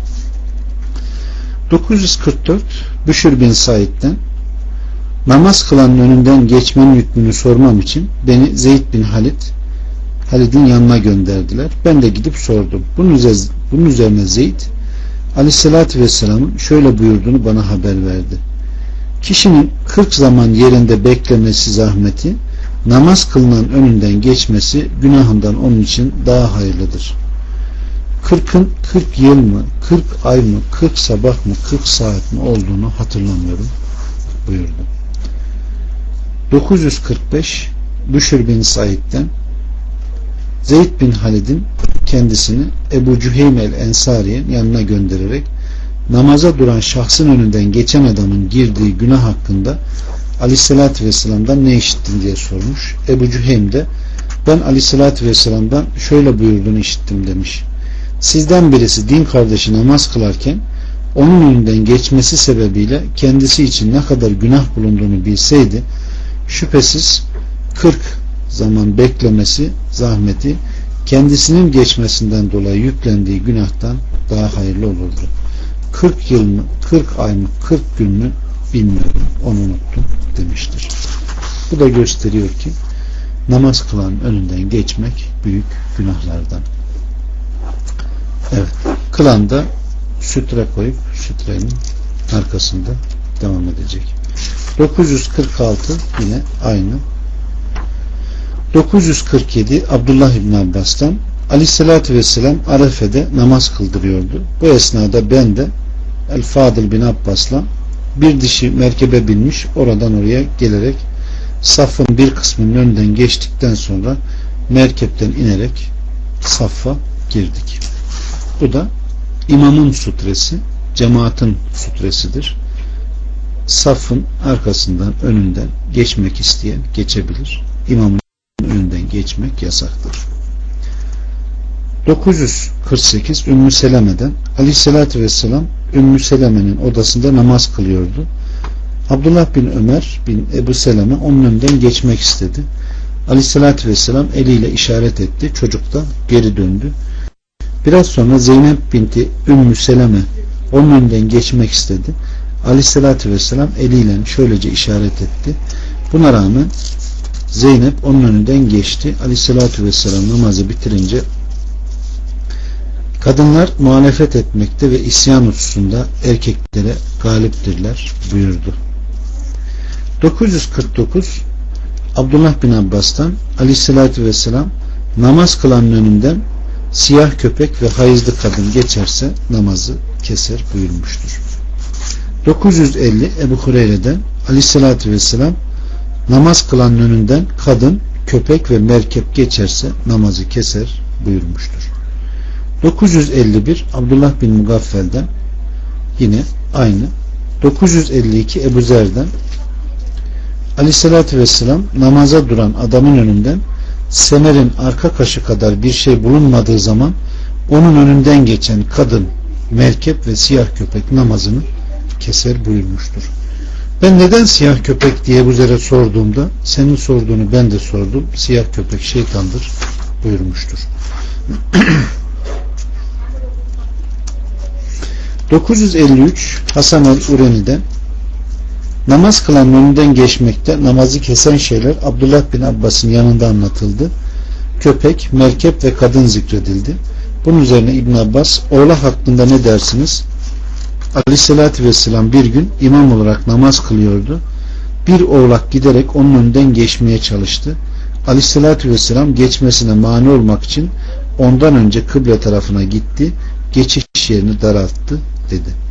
dokuz yüz kırk dört Büşür bin Said'den namaz kılanın önünden geçmenin hükmünü sormam için beni Zeyd bin Halid Halid'in yanına gönderdiler. Ben de gidip sordum. Bunun üzerine, bunun üzerine Zeyd Aleyhisselatü Vesselam'ın şöyle buyurduğunu bana haber verdi. Kişinin kırk zaman yerinde beklemesi zahmeti, namaz kılınan önünden geçmesi günahından onun için daha hayırlıdır. Kırkın kırk yıl mı, kırk ay mı, kırk sabah mı, kırk saat mi olduğunu hatırlamıyorum buyurdu. dokuz yüz kırk beş Büşür bin Said'den Zeyd bin Halid'in kendisini Ebu Cüheym el-Ensari'nin yanına göndererek namaza duran şahsın önünden geçen adamın girdiği günah hakkında Aleyhisselatü Vesselam'dan ne işittin diye sormuş. Ebu Cüheym de ben Aleyhisselatü Vesselam'dan şöyle buyurduğunu işittim demiş. Sizden birisi din kardeşi namaz kılarken onun önünden geçmesi sebebiyle kendisi için ne kadar günah bulunduğunu bilseydi şüphesiz kırk zaman beklemesi zahmeti kendisinin geçmesinden dolayı yüklendiği günahtan daha hayırlı olurdu. kırk yıl mı, kırk ay mı, kırk gün mü bilmiyorum, onu unuttum demiştir. Bu da gösteriyor ki namaz kılanın önünden geçmek büyük günahlardan. Evet, kılan da sütre koyup sütrenin arkasında devam edecek. dokuz yüz kırk altı yine aynı. dokuz yüz kırk yedi Abdullah İbni Abbas'tan Aleyhisselatü Vesselam Arefe'de namaz kıldırıyordu. Bu esnada ben de El Fadıl bin Abbas'la bir dişi merkebe binmiş oradan oraya gelerek safın bir kısmının önünden geçtikten sonra merkepten inerek saffa girdik. Bu da imamın sutresi, cemaatin sutresidir. Safın arkasından önünden geçmek isteyen geçebilir. İmamın önünden geçmek yasaktır. dokuz yüz kırk sekiz Ümmü Seleme'den Aleyhisselatü Vesselam Ümmü Seleme'nin odasında namaz kılıyordu. Abdullah bin Ömer bin Ebu Seleme onun önünden geçmek istedi. Aleyhisselatü Vesselam eliyle işaret etti. Çocuk da geri döndü. Biraz sonra Zeynep binti Ümmü Seleme onun önünden geçmek istedi. Aleyhisselatü Vesselam eliyle şöylece işaret etti. Buna rağmen Zeynep onun önünden geçti. Aleyhisselatü Vesselam namazı bitirince kadınlar muhalefet etmekte ve isyan hususunda erkeklere galiptirler buyurdu. dokuz yüz kırk dokuz Abdullah bin Abbas'tan Aleyhisselatü Vesselam namaz kılanın önünden siyah köpek ve hayızlı kadın geçerse namazı keser buyurmuştur. dokuz yüz elli Ebu Hureyre'den Aleyhisselatü Vesselam namaz kılanın önünden kadın, köpek ve merkep geçerse namazı keser buyurmuştur. dokuz yüz elli bir Abdullah bin Mugaffel'den yine aynı. dokuz yüz elli iki Ebu Zer'den Aleyhisselatü Vesselam namaza duran adamın önünden semerin arka kaşı kadar bir şey bulunmadığı zaman onun önünden geçen kadın, merkep ve siyah köpek namazını keser buyurmuştur. Ben neden siyah köpek diye Ebu Zer'e sorduğumda senin sorduğunu ben de sordum. Siyah köpek şeytandır buyurmuştur. dokuz yüz elli üç Hasan el-Ureni'den namaz kılanın önünden geçmekte namazı kesen şeyler Abdullah bin Abbas'ın yanında anlatıldı. Köpek, merkep ve kadın zikredildi. Bunun üzerine İbn Abbas oğlak hakkında ne dersiniz? Aleyhisselatü Vesselam bir gün imam olarak namaz kılıyordu. Bir oğlak giderek onun önünden geçmeye çalıştı. Aleyhisselatü Vesselam geçmesine mani olmak için ondan önce kıble tarafına gitti. Geçiş yerini daralttı dedi.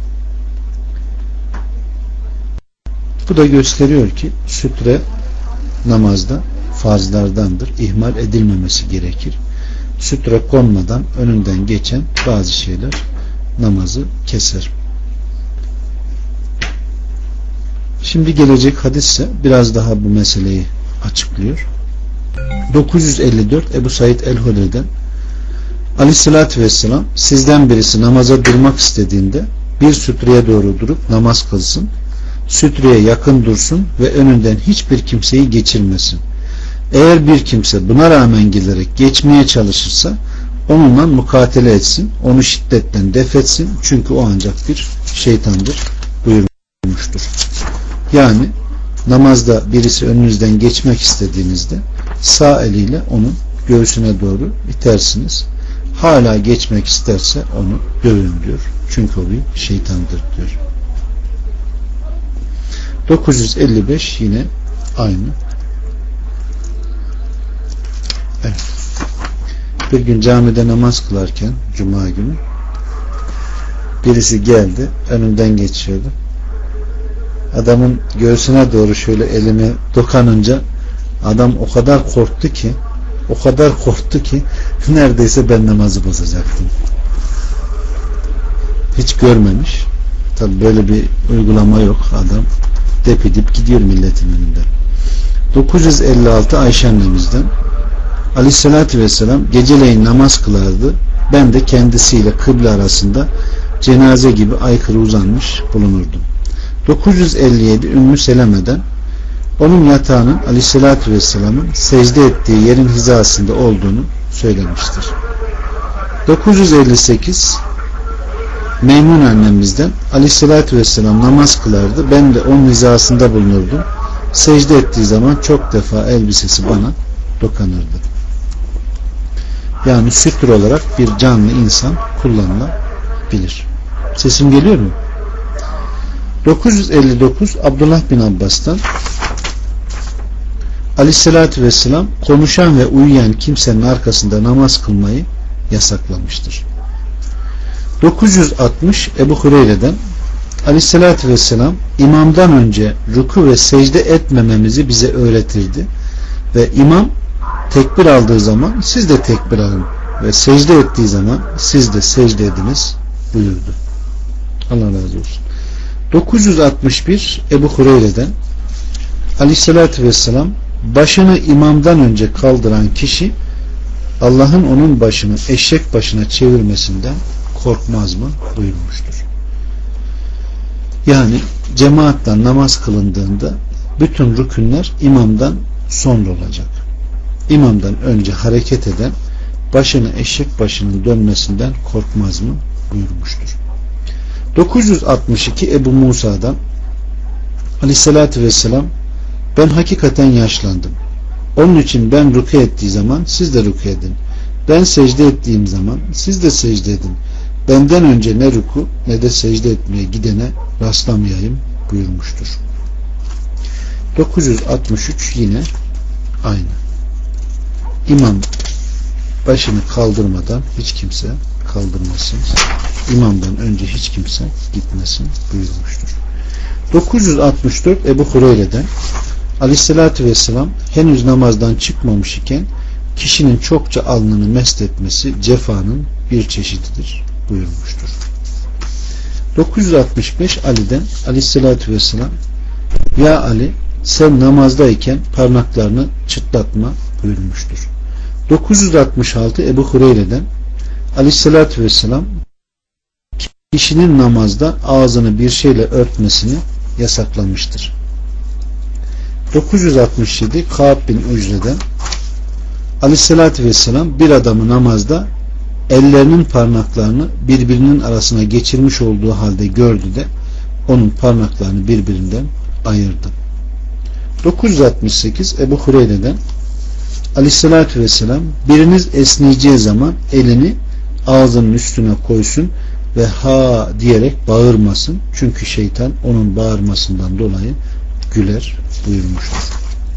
Bu da gösteriyor ki sütre namazda farzlardandır. İhmal edilmemesi gerekir. Sütre konmadan önünden geçen bazı şeyler namazı keser. Şimdi gelecek hadisse biraz daha bu meseleyi açıklıyor. dokuz yüz elli dört Ebu Said el-Hudri'den Aleyhisselatü Vesselam sizden birisi namaza durmak istediğinde bir sütreye doğru durup namaz kılsın. Sütreye yakın dursun ve önünden hiçbir kimseyi geçirmesin. Eğer bir kimse buna rağmen gelerek geçmeye çalışırsa onunla mukatele etsin. Onu şiddetle def etsin. Çünkü o ancak bir şeytandır buyurmuştur. Yani namazda birisi önünüzden geçmek istediğinizde sağ eliyle onun göğsüne doğru itersiniz. Hala geçmek isterse onu dövün diyor. Çünkü o bir şeytandır diyor. dokuz yüz elli beş yine aynı. Evet. Bir gün camide namaz kılarken Cuma günü birisi geldi, önünden geçiyordu. Adamın göğsüne doğru şöyle elimi dokanınca adam o kadar korktu ki o kadar korktu ki neredeyse ben namazı bozacaktım. Hiç görmemiş. Tabi böyle bir uygulama yok. Adam dep edip gidiyor milletin önünde. dokuz yüz elli altı Ayşe annemizden Aleyhisselatü Vesselam geceleyin namaz kılardı. Ben de kendisiyle kıble arasında cenaze gibi aykırı uzanmış bulunurdum. dokuz yüz elli yedi Ümmü Seleme'den onun yatağının Aleyhisselatü Vesselam'ın secde ettiği yerin hizasında olduğunu söylemiştir. dokuz yüz elli sekiz Meymun annemizden Aleyhisselatü Vesselam namaz kılardı. Ben de onun hizasında bulunurdum. Secde ettiği zaman çok defa elbisesi bana dokanırdı. Yani sütür olarak bir canlı insan kullanılabilir. Sesim geliyor mu? dokuz yüz elli dokuz Abdullah bin Abbas'tan Aleyhisselatü Vesselam konuşan ve uyuyan kimsenin arkasında namaz kılmayı yasaklamıştır. dokuz yüz altmış Ebu Hureyre'den Aleyhisselatü Vesselam imamdan önce ruku ve secde etmememizi bize öğretirdi ve imam tekbir aldığı zaman siz de tekbir alın ve secde ettiği zaman siz de secde ediniz buyurdu. Allah razı olsun. dokuz yüz altmış bir Ebu Hureyre'den Aleyhisselatü Vesselam başını imamdan önce kaldıran kişi Allah'ın onun başını eşek başına çevirmesinden korkmaz mı buyurmuştur. Yani cemaatle namaz kılındığında bütün rükünler imamdan sonra olacak. İmamdan önce hareket eden başını eşek başının dönmesinden korkmaz mı buyurmuştur. dokuz yüz altmış iki Ebu Musa'dan Aleyhisselatü Vesselam ben hakikaten yaşlandım. Onun için ben rükû ettiği zaman siz de rükû edin. Ben secde ettiğim zaman siz de secde edin. Benden önce ne rükû ne de secde etmeye gidene rastlamayayım buyurmuştur. dokuz yüz altmış üç yine aynı. İmam başını kaldırmadan hiç kimse kaldırmasın. İmamdan önce hiç kimse gitmesin buyurmuştur. dokuz yüz altmış dört Ebu Hureyre'den Aleyhisselatü Vesselam henüz namazdan çıkmamış iken kişinin çokça alnını mest etmesi cefanın bir çeşididir buyurmuştur. dokuz yüz altmış beş Ali'den Aleyhisselatü Vesselam ya Ali sen namazdayken parmaklarını çıtlatma buyurmuştur. dokuz yüz altmış altı Ebu Hureyre'den Aleyhisselatü Vesselam kişinin namazda ağzını bir şeyle örtmesini yasaklamıştır. dokuz yüz altmış yedi Kâb bin Ücre'den Aleyhisselatü Vesselam bir adamı namazda ellerinin parmaklarını birbirinin arasına geçirmiş olduğu halde gördü de onun parmaklarını birbirinden ayırdı. dokuz yüz altmış sekiz Ebu Hureyre'den Aleyhisselatü Vesselam biriniz esneyeceği zaman elini ağzının üstüne koysun ve ha diyerek bağırmasın. Çünkü şeytan onun bağırmasından dolayı güler buyurmuştur.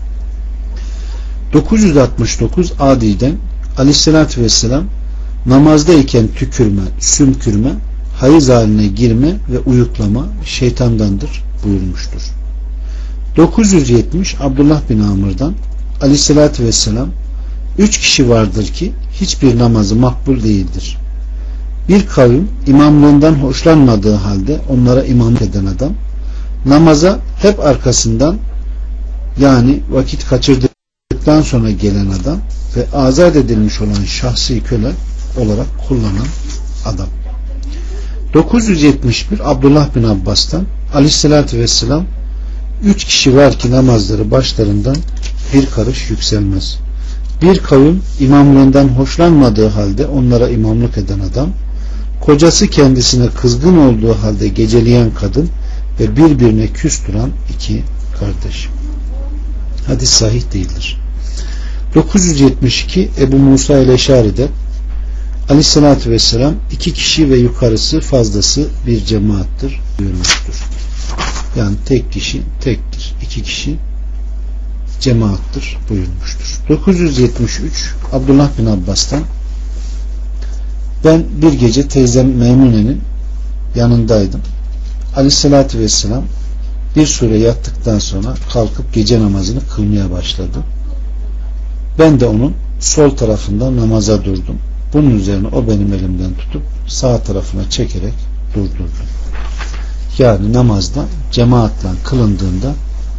dokuz yüz altmış dokuz Adi'den Aleyhisselatü Vesselam namazdayken tükürme, sümkürme, hayız haline girme ve uyuklama şeytandandır buyurmuştur. dokuz yüz yetmiş Abdullah bin Amr'dan Aleyhisselatü Vesselam üç kişi vardır ki hiçbir namazı makbul değildir. Bir kavim imamlığından hoşlanmadığı halde onlara imamlık eden adam, namaza hep arkasından yani vakit kaçırdıktan sonra gelen adam ve azat edilmiş olan şahsi köle olarak kullanan adam. dokuz yüz yetmiş bir Abdullah bin Abbas'tan Aleyhisselatü Vesselam üç kişi var ki namazları başlarından bir karış yükselmez. Bir kavim imamlığından hoşlanmadığı halde onlara imamlık eden adam, kocası kendisine kızgın olduğu halde geceleyen kadın ve birbirine küs duran iki kardeş. Hadis sahih değildir. dokuz yüz yetmiş iki Ebu Musa el-Eşari'de Aleyhisselatü Vesselam iki kişi ve yukarısı fazlası bir cemaattir buyurmuştur. Yani tek kişi tektir, iki kişi cemaattir buyurmuştur. dokuz yüz yetmiş üç Abdullah bin Abbas'tan ben bir gece teyzem Meymune'nin yanındaydım. Aleyhissalatü vesselam bir süre yattıktan sonra kalkıp gece namazını kılmaya başladı. Ben de onun sol tarafında namaza durdum. Bunun üzerine o benim elimden tutup sağ tarafına çekerek durdurdu. Yani namazda cemaatle kılındığında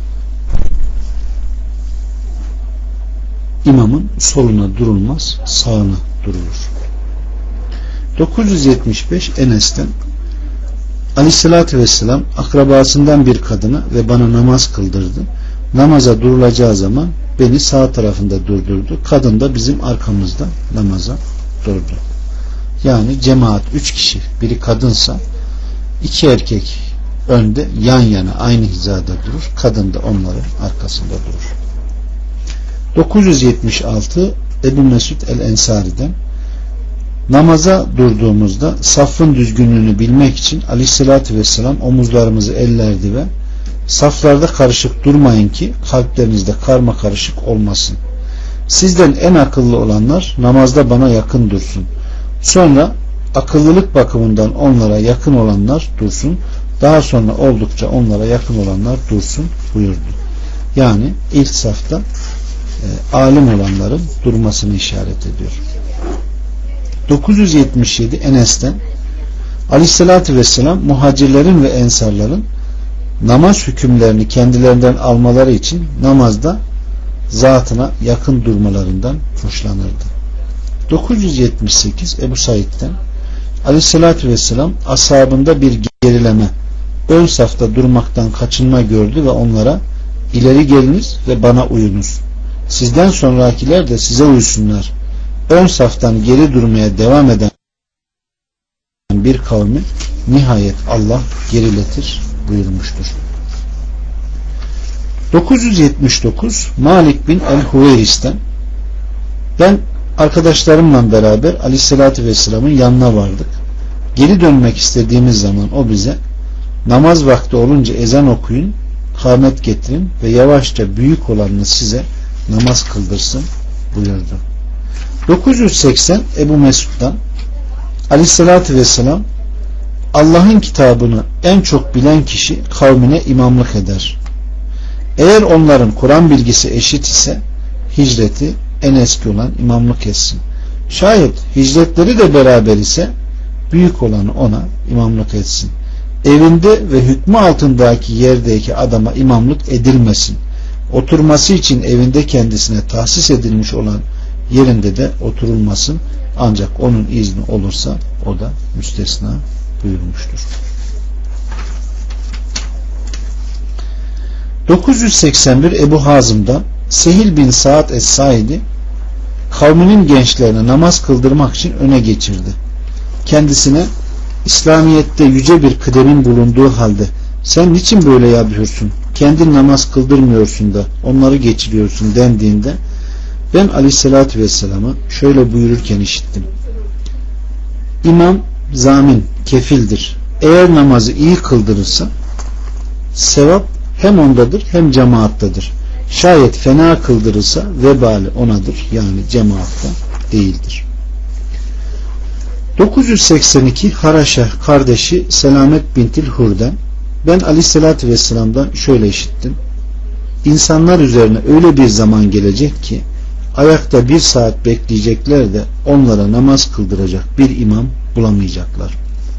imamın soluna durulmaz, sağına durulur. dokuz yüz yetmiş beş Enes'ten Aleyhisselatü Vesselam akrabasından bir kadına ve bana namaz kıldırdı. Namaza durulacağı zaman beni sağ tarafında durdurdu. Kadın da bizim arkamızda namaza durdu. Yani cemaat üç kişi, biri kadınsa iki erkek önde yan yana aynı hizada durur. Kadın da onların arkasında durur. dokuz yüz yetmiş altı Ebu Mesud el-Ensari'den namaza durduğumuzda safın düzgünlüğünü bilmek için Aleyhisselatü Vesselam omuzlarımızı ellerdi ve saflarda karışık durmayın ki kalplerinizde karma karışık olmasın. Sizden en akıllı olanlar namazda bana yakın dursun. Sonra akıllılık bakımından onlara yakın olanlar dursun. Daha sonra oldukça onlara yakın olanlar dursun buyurdu. Yani ilk safta e, alim olanların durmasını işaret ediyor. dokuz yüz yetmiş yedi Enes'ten Aleyhisselatü Vesselam muhacirlerin ve ensarların namaz hükümlerini kendilerinden almaları için namazda zatına yakın durmalarından hoşlanırdı. dokuz yüz yetmiş sekiz Ebu Said'den Aleyhisselatü Vesselam ashabında bir gerileme, ön safta durmaktan kaçınma gördü ve onlara ileri geliniz ve bana uyunuz. Sizden sonrakiler de size uysunlar. Ön saftan geri durmaya devam eden bir kavmi nihayet Allah geriletir buyurmuştur. dokuz yüz yetmiş dokuz Malik bin el-Huveyris'ten ben arkadaşlarımla beraber Aleyhisselatü Vesselam'ın yanına vardık. Geri dönmek istediğimiz zaman o bize namaz vakti olunca ezan okuyun, kâmet getirin ve yavaşça büyük olanını size namaz kıldırsın buyurdu. dokuz yüz seksen Ebu Mesud'dan Aleyhisselatü Vesselam Allah'ın kitabını en çok bilen kişi kavmine imamlık eder. Eğer onların Kur'an bilgisi eşit ise hicreti en eski olan imamlık etsin. Şayet hicretleri de beraber ise büyük olanı ona imamlık etsin. Evinde ve hükmü altındaki yerdeki adama imamlık edilmesin. Oturması için evinde kendisine tahsis edilmiş olan yerinde de oturulmasın. Ancak onun izni olursa o da müstesna buyurmuştur. dokuz yüz seksen bir Ebu Hazım'dan Sehil bin Sa'd es-Saidi kavminin gençlerine namaz kıldırmak için öne geçirdi. Kendisine İslamiyet'te yüce bir kıdemin bulunduğu halde sen niçin böyle yapıyorsun? Kendin namaz kıldırmıyorsun da onları geçiriyorsun dendiğinde ben Aleyhisselatü Vesselam'ı şöyle buyururken işittim. İmam zamin, kefildir. Eğer namazı iyi kıldırırsa sevap hem ondadır hem cemaattadır. Şayet fena kıldırırsa vebali onadır. Yani cemaatta değildir. dokuz yüz seksen iki Haraşa kardeşi Selamet bintil Hur'den ben Aleyhisselatü Vesselam'dan şöyle işittim. İnsanlar üzerine öyle bir zaman gelecek ki ayakta bir saat bekleyecekler de onlara namaz kıldıracak bir imam bulamayacaklar.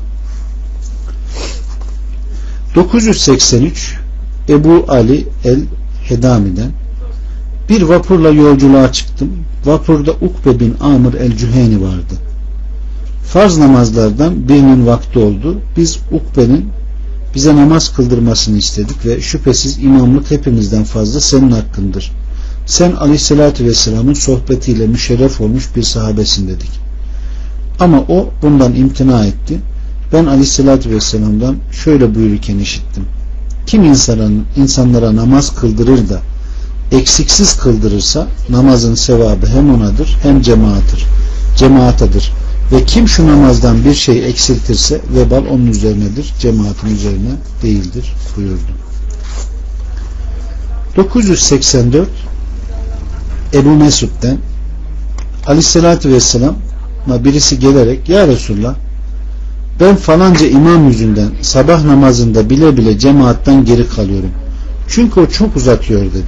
dokuz yüz seksen üç Ebu Ali el-Hedami'den bir vapurla yolculuğa çıktım. Vapurda Ukbe bin Amr el-Cüheni vardı. Farz namazlardan birinin vakti oldu. Biz Ukbe'nin bize namaz kıldırmasını istedik ve şüphesiz imamlık hepimizden fazla senin hakkındır. Sen Aleyhisselatü Vesselam'ın sohbetiyle müşerref olmuş bir sahabesin dedik. Ama o bundan imtina etti. Ben Aleyhisselatü Vesselam'dan şöyle buyururken işittim. Kim insanın, insanlara namaz kıldırır da eksiksiz kıldırırsa namazın sevabı hem onadır hem cemaattir. Cemaatadır. Ve kim şu namazdan bir şey eksiltirse vebal onun üzerinedir. Cemaatin üzerine değildir buyurdu. dokuz yüz seksen dört Ebu Mesud'den Aleyhisselatü Vesselam'a birisi gelerek ya Resulullah ben falanca imam yüzünden sabah namazında bile bile cemaattan geri kalıyorum. Çünkü o çok uzatıyor dedi.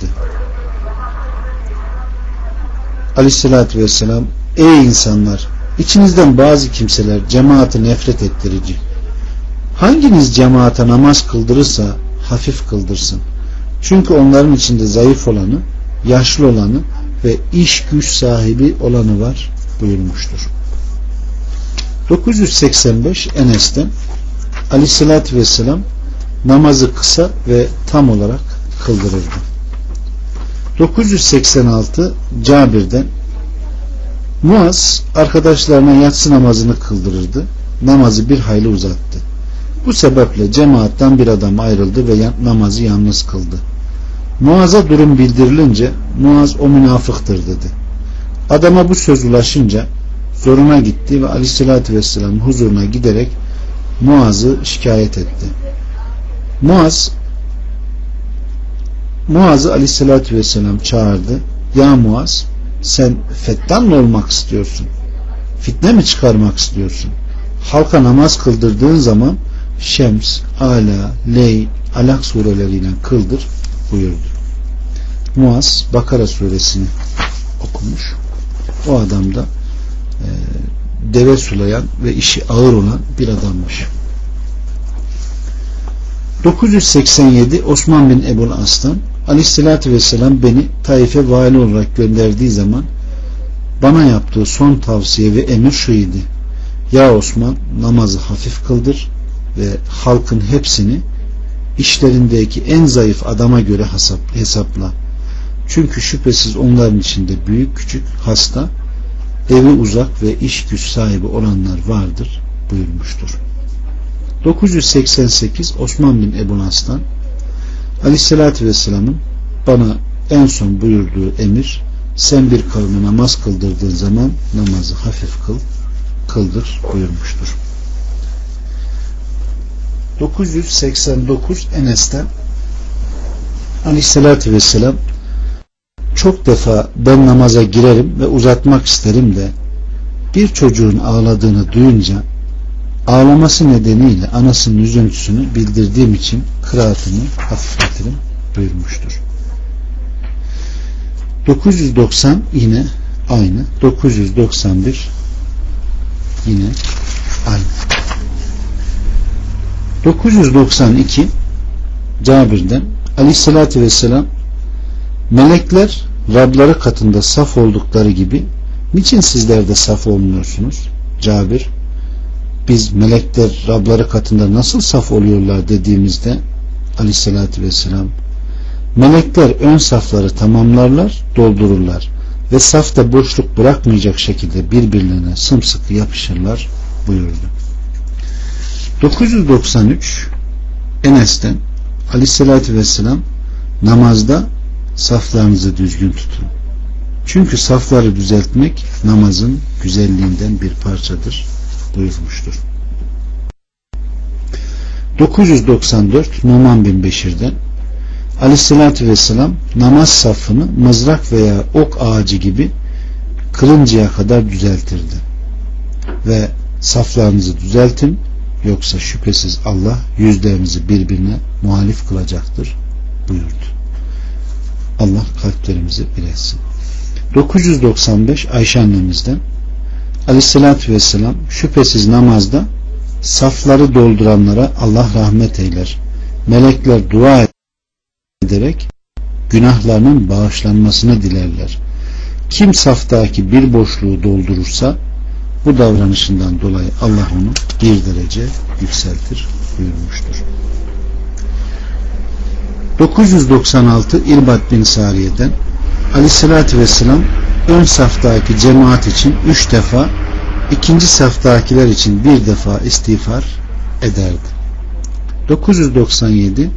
Aleyhisselatü Vesselam ey insanlar içinizden bazı kimseler cemaati nefret ettirici Hanginiz cemaate namaz kıldırırsa hafif kıldırsın. Çünkü onların içinde zayıf olanı, yaşlı olanı ve iş güç sahibi olanı var buyurmuştur. dokuz yüz seksen beş Enes'ten Aleyhisselatü Vesselam namazı kısa ve tam olarak kıldırırdı. dokuz yüz seksen altı Cabir'den Muaz arkadaşlarına yatsı namazını kıldırırdı. Namazı bir hayli uzattı. Bu sebeple cemaatten bir adam ayrıldı ve namazı yalnız kıldı. Muaz'a durum bildirilince Muaz o münafıktır dedi. Adama bu söz ulaşınca zoruna gitti ve Aleyhisselatü Vesselam huzuruna giderek Muaz'ı şikayet etti. Muaz Muaz'ı Aleyhisselatü Vesselam çağırdı. Ya Muaz, sen fettan mı olmak istiyorsun? Fitne mi çıkarmak istiyorsun? Halka namaz kıldırdığın zaman Şems, Ala, Ley, Alak sureleriyle kıldır buyurdu. Muaz Bakara suresini okumuş. O adam da e, deve sulayan ve işi ağır olan bir adammış. dokuz yüz seksen yedi Osman bin Ebu'l As'tan Aleyhisselatü Vesselam beni Taif'e vali olarak gönderdiği zaman bana yaptığı son tavsiye ve emir şu idi. Ya Osman, namazı hafif kıldır ve halkın hepsini işlerindeki en zayıf adama göre hesapla. Çünkü şüphesiz onların içinde büyük küçük, hasta, evi uzak ve iş güç sahibi olanlar vardır buyurmuştur. dokuz yüz seksen sekiz Osman bin Ebu'l As'tan Aleyhisselatü Vesselam'ın bana en son buyurduğu emir, sen bir kavme namaz kıldırdığın zaman namazı hafif kıl, kıldır buyurmuştur. dokuz yüz seksen dokuz Enes'ten Aleyhisselatü Vesselam çok defa ben namaza girerim ve uzatmak isterim de bir çocuğun ağladığını duyunca ağlaması nedeniyle anasının üzüntüsünü bildirdiğim için kıraatımı hafifletirim buyurmuştur. dokuz yüz doksan yine aynı. dokuz yüz doksan bir yine aynı. dokuz yüz doksan iki Cabir'den Aleyhisselatü Vesselam melekler Rabları katında saf oldukları gibi niçin sizler de saf olmuyorsunuz? Cabir, biz melekler Rabları katında nasıl saf oluyorlar dediğimizde Aleyhisselatü Vesselam, melekler ön safları tamamlarlar, doldururlar ve safta boşluk bırakmayacak şekilde birbirlerine sımsıkı yapışırlar buyurdu. dokuz yüz doksan üç Enes'ten Aleyhisselatü Vesselam namazda saflarınızı düzgün tutun. Çünkü safları düzeltmek namazın güzelliğinden bir parçadır buyurmuştur. dokuz yüz doksan dört Numan bin Beşir'den Aleyhisselatü Vesselam namaz safını mızrak veya ok ağacı gibi kılıncaya kadar düzeltirdi. Ve saflarınızı düzeltin, yoksa şüphesiz Allah yüzlerinizi birbirine muhalif kılacaktır buyurdu. Allah kalplerimizi bilesin. dokuz yüz doksan beş Ayşe annemizden Aleyhisselatü Vesselam şüphesiz namazda safları dolduranlara Allah rahmet eyler. Melekler dua ederek günahlarının bağışlanmasını dilerler. Kim saftaki bir boşluğu doldurursa bu davranışından dolayı Allah onu bir derece yükseltir buyurmuştur. dokuz yüz doksan altı İrbad bin Sariye'den Aleyhisselatü Vesselam ön saftaki cemaat için üç defa, ikinci saftakiler için bir defa istiğfar ederdi. dokuz yüz doksan yedi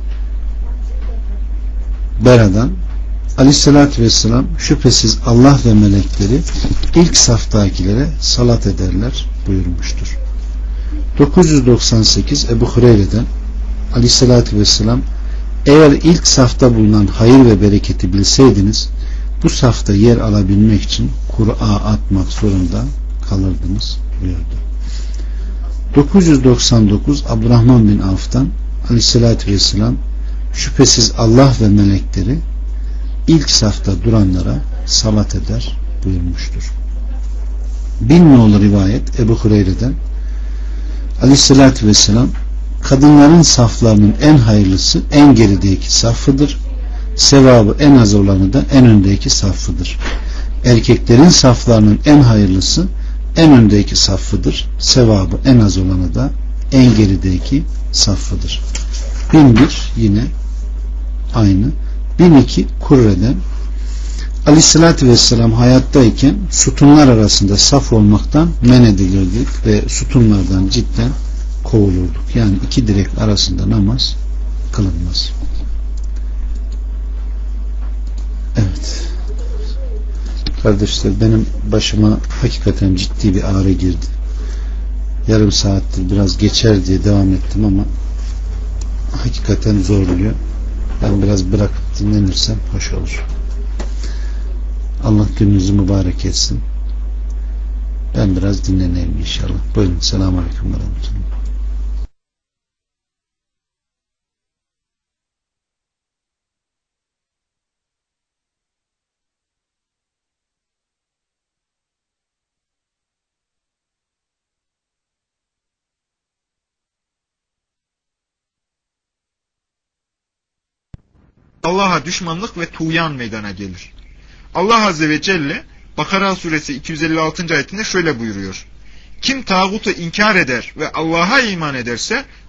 Bera'dan Aleyhisselatü Vesselam şüphesiz Allah ve melekleri ilk saftakilere salat ederler buyurmuştur. dokuz yüz doksan sekiz Ebu Hureyre'den Aleyhisselatü Vesselam eğer ilk safta bulunan hayır ve bereketi bilseydiniz bu safta yer alabilmek için Kur'a atmak zorunda kalırdınız buyurdu. dokuz yüz doksan dokuz Abdurrahman bin Avf'tan Aleyhisselatü Vesselam şüphesiz Allah ve melekleri ilk safta duranlara salat eder buyurmuştur. Bin nolu rivayet Ebu Hureyre'den Aleyhisselatü Vesselam kadınların saflarının en hayırlısı en gerideki saffıdır. Sevabı en az olanı da en öndeki saffıdır. Erkeklerin saflarının en hayırlısı en öndeki saffıdır. Sevabı en az olanı da en gerideki saffıdır. bin bir yine aynı. bin iki Kurre'den Aleyhisselatü Vesselam hayattayken sütunlar arasında saf olmaktan men edilirdik ve sütunlardan cidden kovulurduk. Yani iki direk arasında namaz kılınmaz. Evet. Kardeşler, benim başıma hakikaten ciddi bir ağrı girdi. Yarım saattir biraz geçer diye devam ettim ama hakikaten zorluyor. Ben biraz bırakıp dinlenirsem hoş olur. Allah gününüzü mübarek etsin. Ben biraz dinleneyim inşallah. Buyurun. Selamun Aleyküm ve Rahmetullah. Allah'a düşmanlık ve tuğyan meydana gelir. Allah Azze ve Celle Bakara suresi iki yüz elli altıncı ayetinde şöyle buyuruyor. Kim tağutu inkar eder ve Allah'a iman ederse